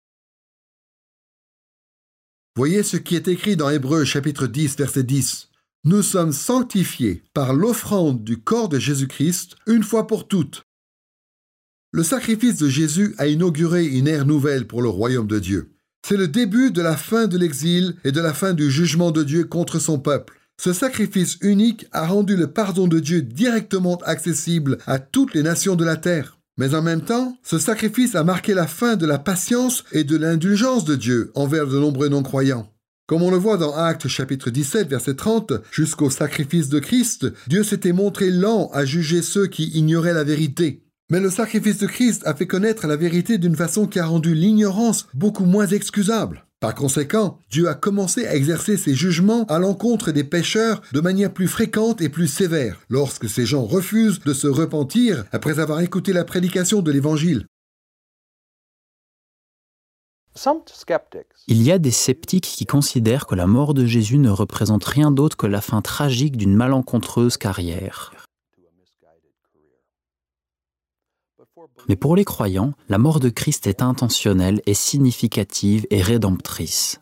Voyez ce qui est écrit dans Hébreux chapitre dix, verset dix. « Nous sommes sanctifiés par l'offrande du corps de Jésus-Christ une fois pour toutes. » Le sacrifice de Jésus a inauguré une ère nouvelle pour le royaume de Dieu. C'est le début de la fin de l'exil et de la fin du jugement de Dieu contre son peuple. Ce sacrifice unique a rendu le pardon de Dieu directement accessible à toutes les nations de la terre. Mais en même temps, ce sacrifice a marqué la fin de la patience et de l'indulgence de Dieu envers de nombreux non-croyants. Comme on le voit dans Actes chapitre dix-sept, verset trente, jusqu'au sacrifice de Christ, Dieu s'était montré lent à juger ceux qui ignoraient la vérité. Mais le sacrifice de Christ a fait connaître la vérité d'une façon qui a rendu l'ignorance beaucoup moins excusable. Par conséquent, Dieu a commencé à exercer ses jugements à l'encontre des pécheurs de manière plus fréquente et plus sévère, lorsque ces gens refusent de se repentir après avoir écouté la prédication de l'Évangile. Il y a des sceptiques qui considèrent que la mort de Jésus ne représente rien d'autre que la fin tragique d'une malencontreuse carrière. Mais pour les croyants, la mort de Christ est intentionnelle et significative et rédemptrice.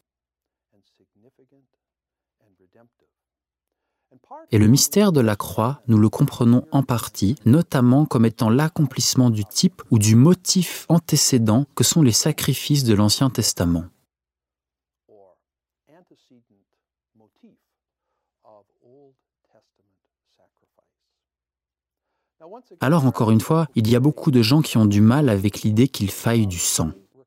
Et le mystère de la croix, nous le comprenons en partie, notamment comme étant l'accomplissement du type ou du motif antécédent que sont les sacrifices de l'Ancien Testament. Alors encore une fois, il y a beaucoup de gens qui ont du mal avec l'idée qu'il faille du sang.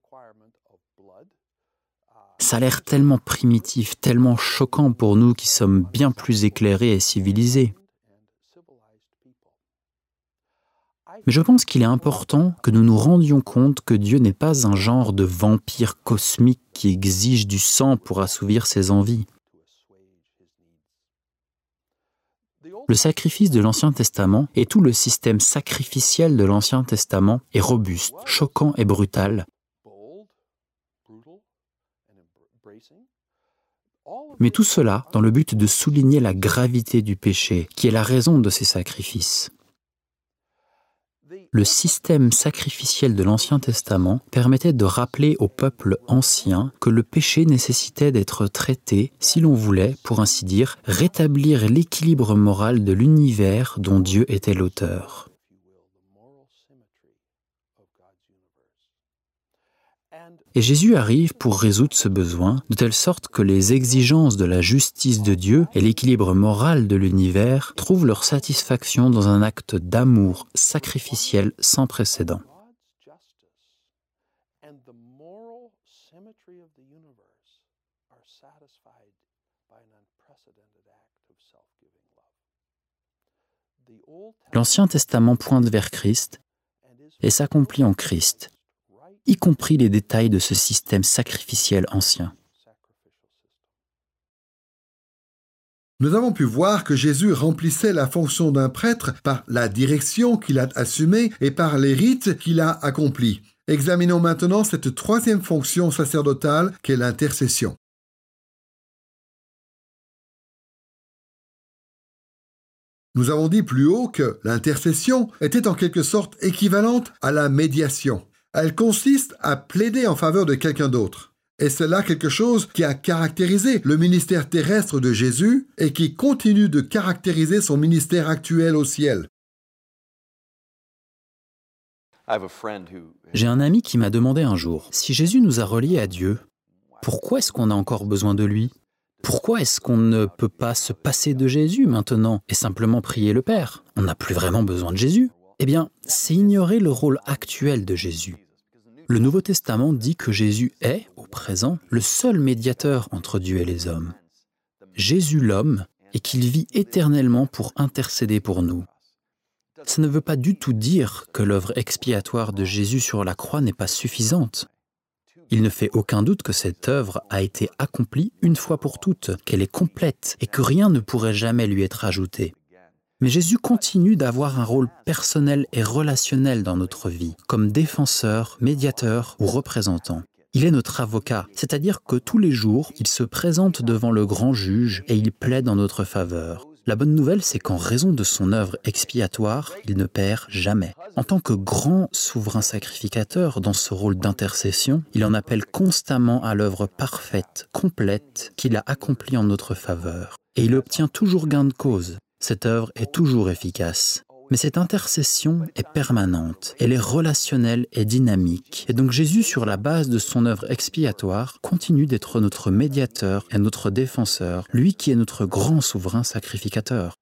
Ça a l'air tellement primitif, tellement choquant pour nous qui sommes bien plus éclairés et civilisés. Mais je pense qu'il est important que nous nous rendions compte que Dieu n'est pas un genre de vampire cosmique qui exige du sang pour assouvir ses envies. Le sacrifice de l'Ancien Testament et tout le système sacrificiel de l'Ancien Testament est robuste, choquant et brutal. Mais tout cela dans le but de souligner la gravité du péché, qui est la raison de ces sacrifices. Le système sacrificiel de l'Ancien Testament permettait de rappeler au peuple ancien que le péché nécessitait d'être traité, si l'on voulait, pour ainsi dire, rétablir l'équilibre moral de l'univers dont Dieu était l'auteur. Et Jésus arrive pour résoudre ce besoin, de telle sorte que les exigences de la justice de Dieu et l'équilibre moral de l'univers trouvent leur satisfaction dans un acte d'amour sacrificiel sans précédent. L'Ancien Testament pointe vers Christ et s'accomplit en Christ, y compris les détails de ce système sacrificiel ancien. Nous avons pu voir que Jésus remplissait la fonction d'un prêtre par la direction qu'il a assumée et par les rites qu'il a accomplis. Examinons maintenant cette troisième fonction sacerdotale qu'est l'intercession. Nous avons dit plus haut que l'intercession était en quelque sorte équivalente à la médiation. Elle consiste à plaider en faveur de quelqu'un d'autre. Et c'est là quelque chose qui a caractérisé le ministère terrestre de Jésus et qui continue de caractériser son ministère actuel au ciel. J'ai un ami qui m'a demandé un jour, si Jésus nous a reliés à Dieu, pourquoi est-ce qu'on a encore besoin de lui ? Pourquoi est-ce qu'on ne peut pas se passer de Jésus maintenant et simplement prier le Père ? On n'a plus vraiment besoin de Jésus. Eh bien, c'est ignorer le rôle actuel de Jésus. Le Nouveau Testament dit que Jésus est, au présent, le seul médiateur entre Dieu et les hommes. Jésus l'homme, et qu'il vit éternellement pour intercéder pour nous. Ça ne veut pas du tout dire que l'œuvre expiatoire de Jésus sur la croix n'est pas suffisante. Il ne fait aucun doute que cette œuvre a été accomplie une fois pour toutes, qu'elle est complète et que rien ne pourrait jamais lui être ajouté. Mais Jésus continue d'avoir un rôle personnel et relationnel dans notre vie, comme défenseur, médiateur ou représentant. Il est notre avocat, c'est-à-dire que tous les jours, il se présente devant le grand juge et il plaide en notre faveur. La bonne nouvelle, c'est qu'en raison de son œuvre expiatoire, il ne perd jamais. En tant que grand souverain sacrificateur dans ce rôle d'intercession, il en appelle constamment à l'œuvre parfaite, complète, qu'il a accomplie en notre faveur. Et il obtient toujours gain de cause. Cette œuvre est toujours efficace. Mais cette intercession est permanente, elle est relationnelle et dynamique. Et donc Jésus, sur la base de son œuvre expiatoire, continue d'être notre médiateur et notre défenseur, lui qui est notre grand souverain sacrificateur.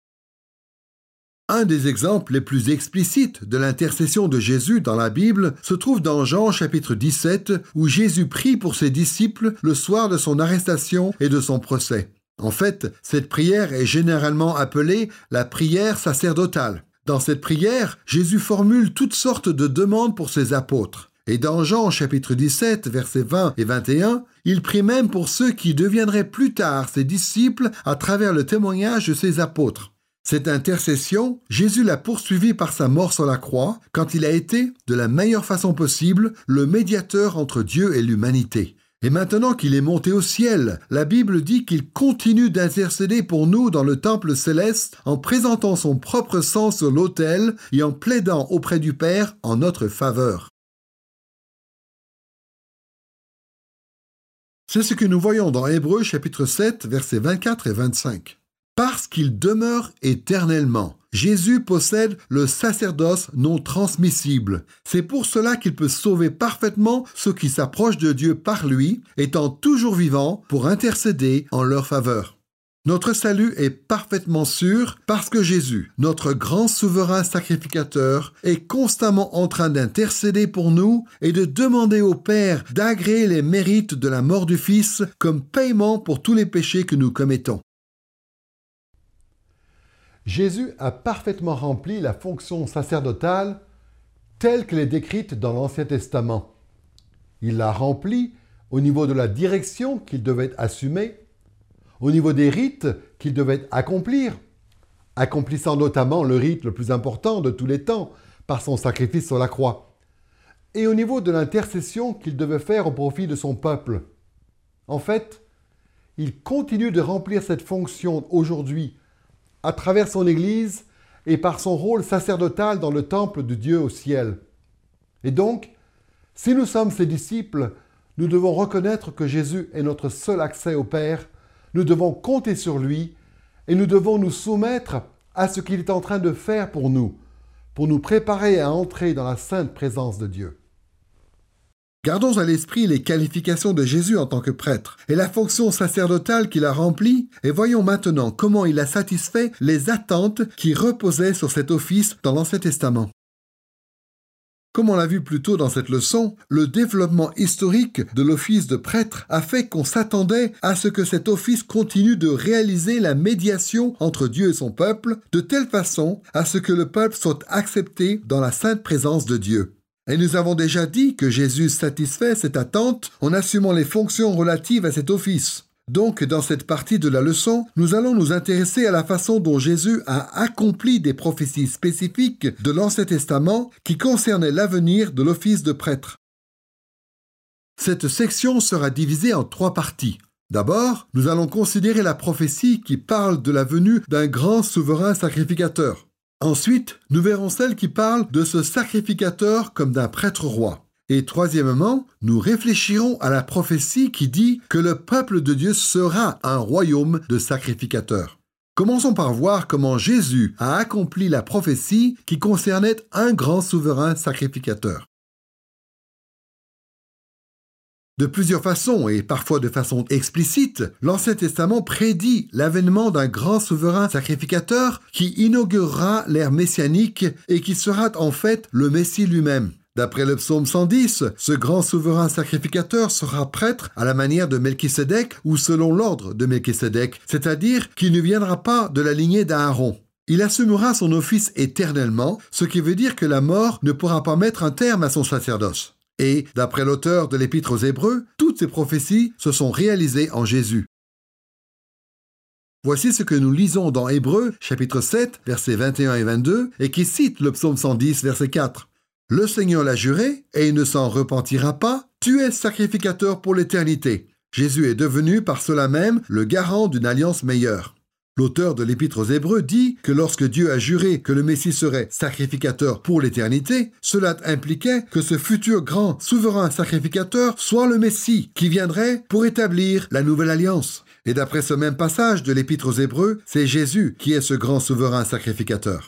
Un des exemples les plus explicites de l'intercession de Jésus dans la Bible se trouve dans Jean chapitre dix-sept, où Jésus prie pour ses disciples le soir de son arrestation et de son procès. En fait, cette prière est généralement appelée la prière sacerdotale. Dans cette prière, Jésus formule toutes sortes de demandes pour ses apôtres. Et dans Jean chapitre dix-sept, versets vingt et vingt et un, il prie même pour ceux qui deviendraient plus tard ses disciples à travers le témoignage de ses apôtres. Cette intercession, Jésus l'a poursuivie par sa mort sur la croix, quand il a été, de la meilleure façon possible, le médiateur entre Dieu et l'humanité. Et maintenant qu'il est monté au ciel, la Bible dit qu'il continue d'intercéder pour nous dans le temple céleste en présentant son propre sang sur l'autel et en plaidant auprès du Père en notre faveur. C'est ce que nous voyons dans Hébreux chapitre sept, versets vingt-quatre et vingt-cinq. Parce qu'il demeure éternellement, Jésus possède le sacerdoce non transmissible. C'est pour cela qu'il peut sauver parfaitement ceux qui s'approchent de Dieu par lui, étant toujours vivant pour intercéder en leur faveur. Notre salut est parfaitement sûr parce que Jésus, notre grand souverain sacrificateur, est constamment en train d'intercéder pour nous et de demander au Père d'agréer les mérites de la mort du Fils comme paiement pour tous les péchés que nous commettons. Jésus a parfaitement rempli la fonction sacerdotale telle qu'elle est décrite dans l'Ancien Testament. Il l'a remplie au niveau de la direction qu'il devait assumer, au niveau des rites qu'il devait accomplir, accomplissant notamment le rite le plus important de tous les temps par son sacrifice sur la croix, et au niveau de l'intercession qu'il devait faire au profit de son peuple. En fait, il continue de remplir cette fonction aujourd'hui à travers son Église et par son rôle sacerdotal dans le temple de Dieu au ciel. Et donc, si nous sommes ses disciples, nous devons reconnaître que Jésus est notre seul accès au Père. Nous devons compter sur lui et nous devons nous soumettre à ce qu'il est en train de faire pour nous, pour nous préparer à entrer dans la sainte présence de Dieu. Gardons à l'esprit les qualifications de Jésus en tant que prêtre et la fonction sacerdotale qu'il a remplie et voyons maintenant comment il a satisfait les attentes qui reposaient sur cet office dans l'Ancien Testament. Comme on l'a vu plus tôt dans cette leçon, le développement historique de l'office de prêtre a fait qu'on s'attendait à ce que cet office continue de réaliser la médiation entre Dieu et son peuple, de telle façon à ce que le peuple soit accepté dans la sainte présence de Dieu. Et nous avons déjà dit que Jésus satisfait cette attente en assumant les fonctions relatives à cet office. Donc, dans cette partie de la leçon, nous allons nous intéresser à la façon dont Jésus a accompli des prophéties spécifiques de l'Ancien Testament qui concernaient l'avenir de l'office de prêtre. Cette section sera divisée en trois parties. D'abord, nous allons considérer la prophétie qui parle de la venue d'un grand souverain sacrificateur. Ensuite, nous verrons celle qui parle de ce sacrificateur comme d'un prêtre-roi. Et troisièmement, nous réfléchirons à la prophétie qui dit que le peuple de Dieu sera un royaume de sacrificateurs. Commençons par voir comment Jésus a accompli la prophétie qui concernait un grand souverain sacrificateur. De plusieurs façons, et parfois de façon explicite, l'Ancien Testament prédit l'avènement d'un grand souverain sacrificateur qui inaugurera l'ère messianique et qui sera en fait le Messie lui-même. D'après le psaume cent dix, ce grand souverain sacrificateur sera prêtre à la manière de Melchisédek ou selon l'ordre de Melchisédek, c'est-à-dire qu'il ne viendra pas de la lignée d'Aaron. Il assumera son office éternellement, ce qui veut dire que la mort ne pourra pas mettre un terme à son sacerdoce. Et, d'après l'auteur de l'Épître aux Hébreux, toutes ces prophéties se sont réalisées en Jésus. Voici ce que nous lisons dans Hébreux, chapitre sept, versets vingt et un et vingt-deux, et qui cite le psaume cent dix, verset quatre. « Le Seigneur l'a juré, et il ne s'en repentira pas, tu es sacrificateur pour l'éternité. Jésus est devenu par cela même le garant d'une alliance meilleure. » L'auteur de l'Épître aux Hébreux dit que lorsque Dieu a juré que le Messie serait sacrificateur pour l'éternité, cela impliquait que ce futur grand souverain sacrificateur soit le Messie qui viendrait pour établir la nouvelle alliance. Et d'après ce même passage de l'Épître aux Hébreux, c'est Jésus qui est ce grand souverain sacrificateur.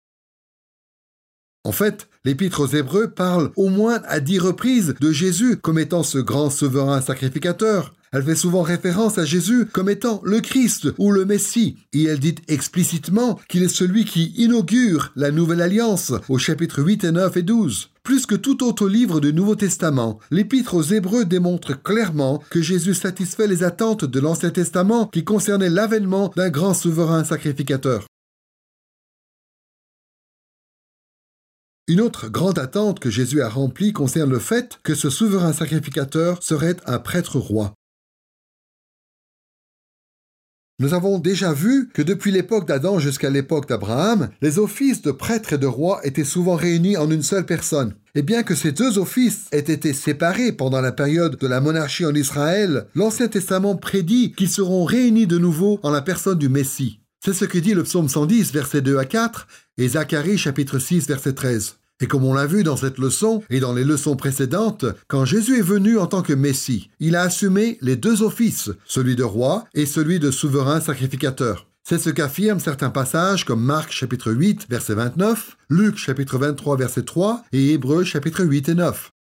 En fait, l'Épître aux Hébreux parle au moins à dix reprises de Jésus comme étant ce grand souverain sacrificateur. Elle fait souvent référence à Jésus comme étant le Christ ou le Messie, et elle dit explicitement qu'il est celui qui inaugure la nouvelle alliance au chapitre huit et neuf et douze. Plus que tout autre livre du Nouveau Testament, l'Épître aux Hébreux démontre clairement que Jésus satisfait les attentes de l'Ancien Testament qui concernaient l'avènement d'un grand souverain sacrificateur. Une autre grande attente que Jésus a remplie concerne le fait que ce souverain sacrificateur serait un prêtre-roi. Nous avons déjà vu que depuis l'époque d'Adam jusqu'à l'époque d'Abraham, les offices de prêtre et de roi étaient souvent réunis en une seule personne. Et bien que ces deux offices aient été séparés pendant la période de la monarchie en Israël, l'Ancien Testament prédit qu'ils seront réunis de nouveau en la personne du Messie. C'est ce que dit le psaume cent dix, versets deux à quatre, et Zacharie, chapitre six, verset treize. Et comme on l'a vu dans cette leçon et dans les leçons précédentes, quand Jésus est venu en tant que Messie, il a assumé les deux offices, celui de roi et celui de souverain sacrificateur. C'est ce qu'affirment certains passages comme Marc chapitre huit, verset vingt-neuf, Luc chapitre vingt-trois, verset trois et Hébreux chapitre huit et neuf.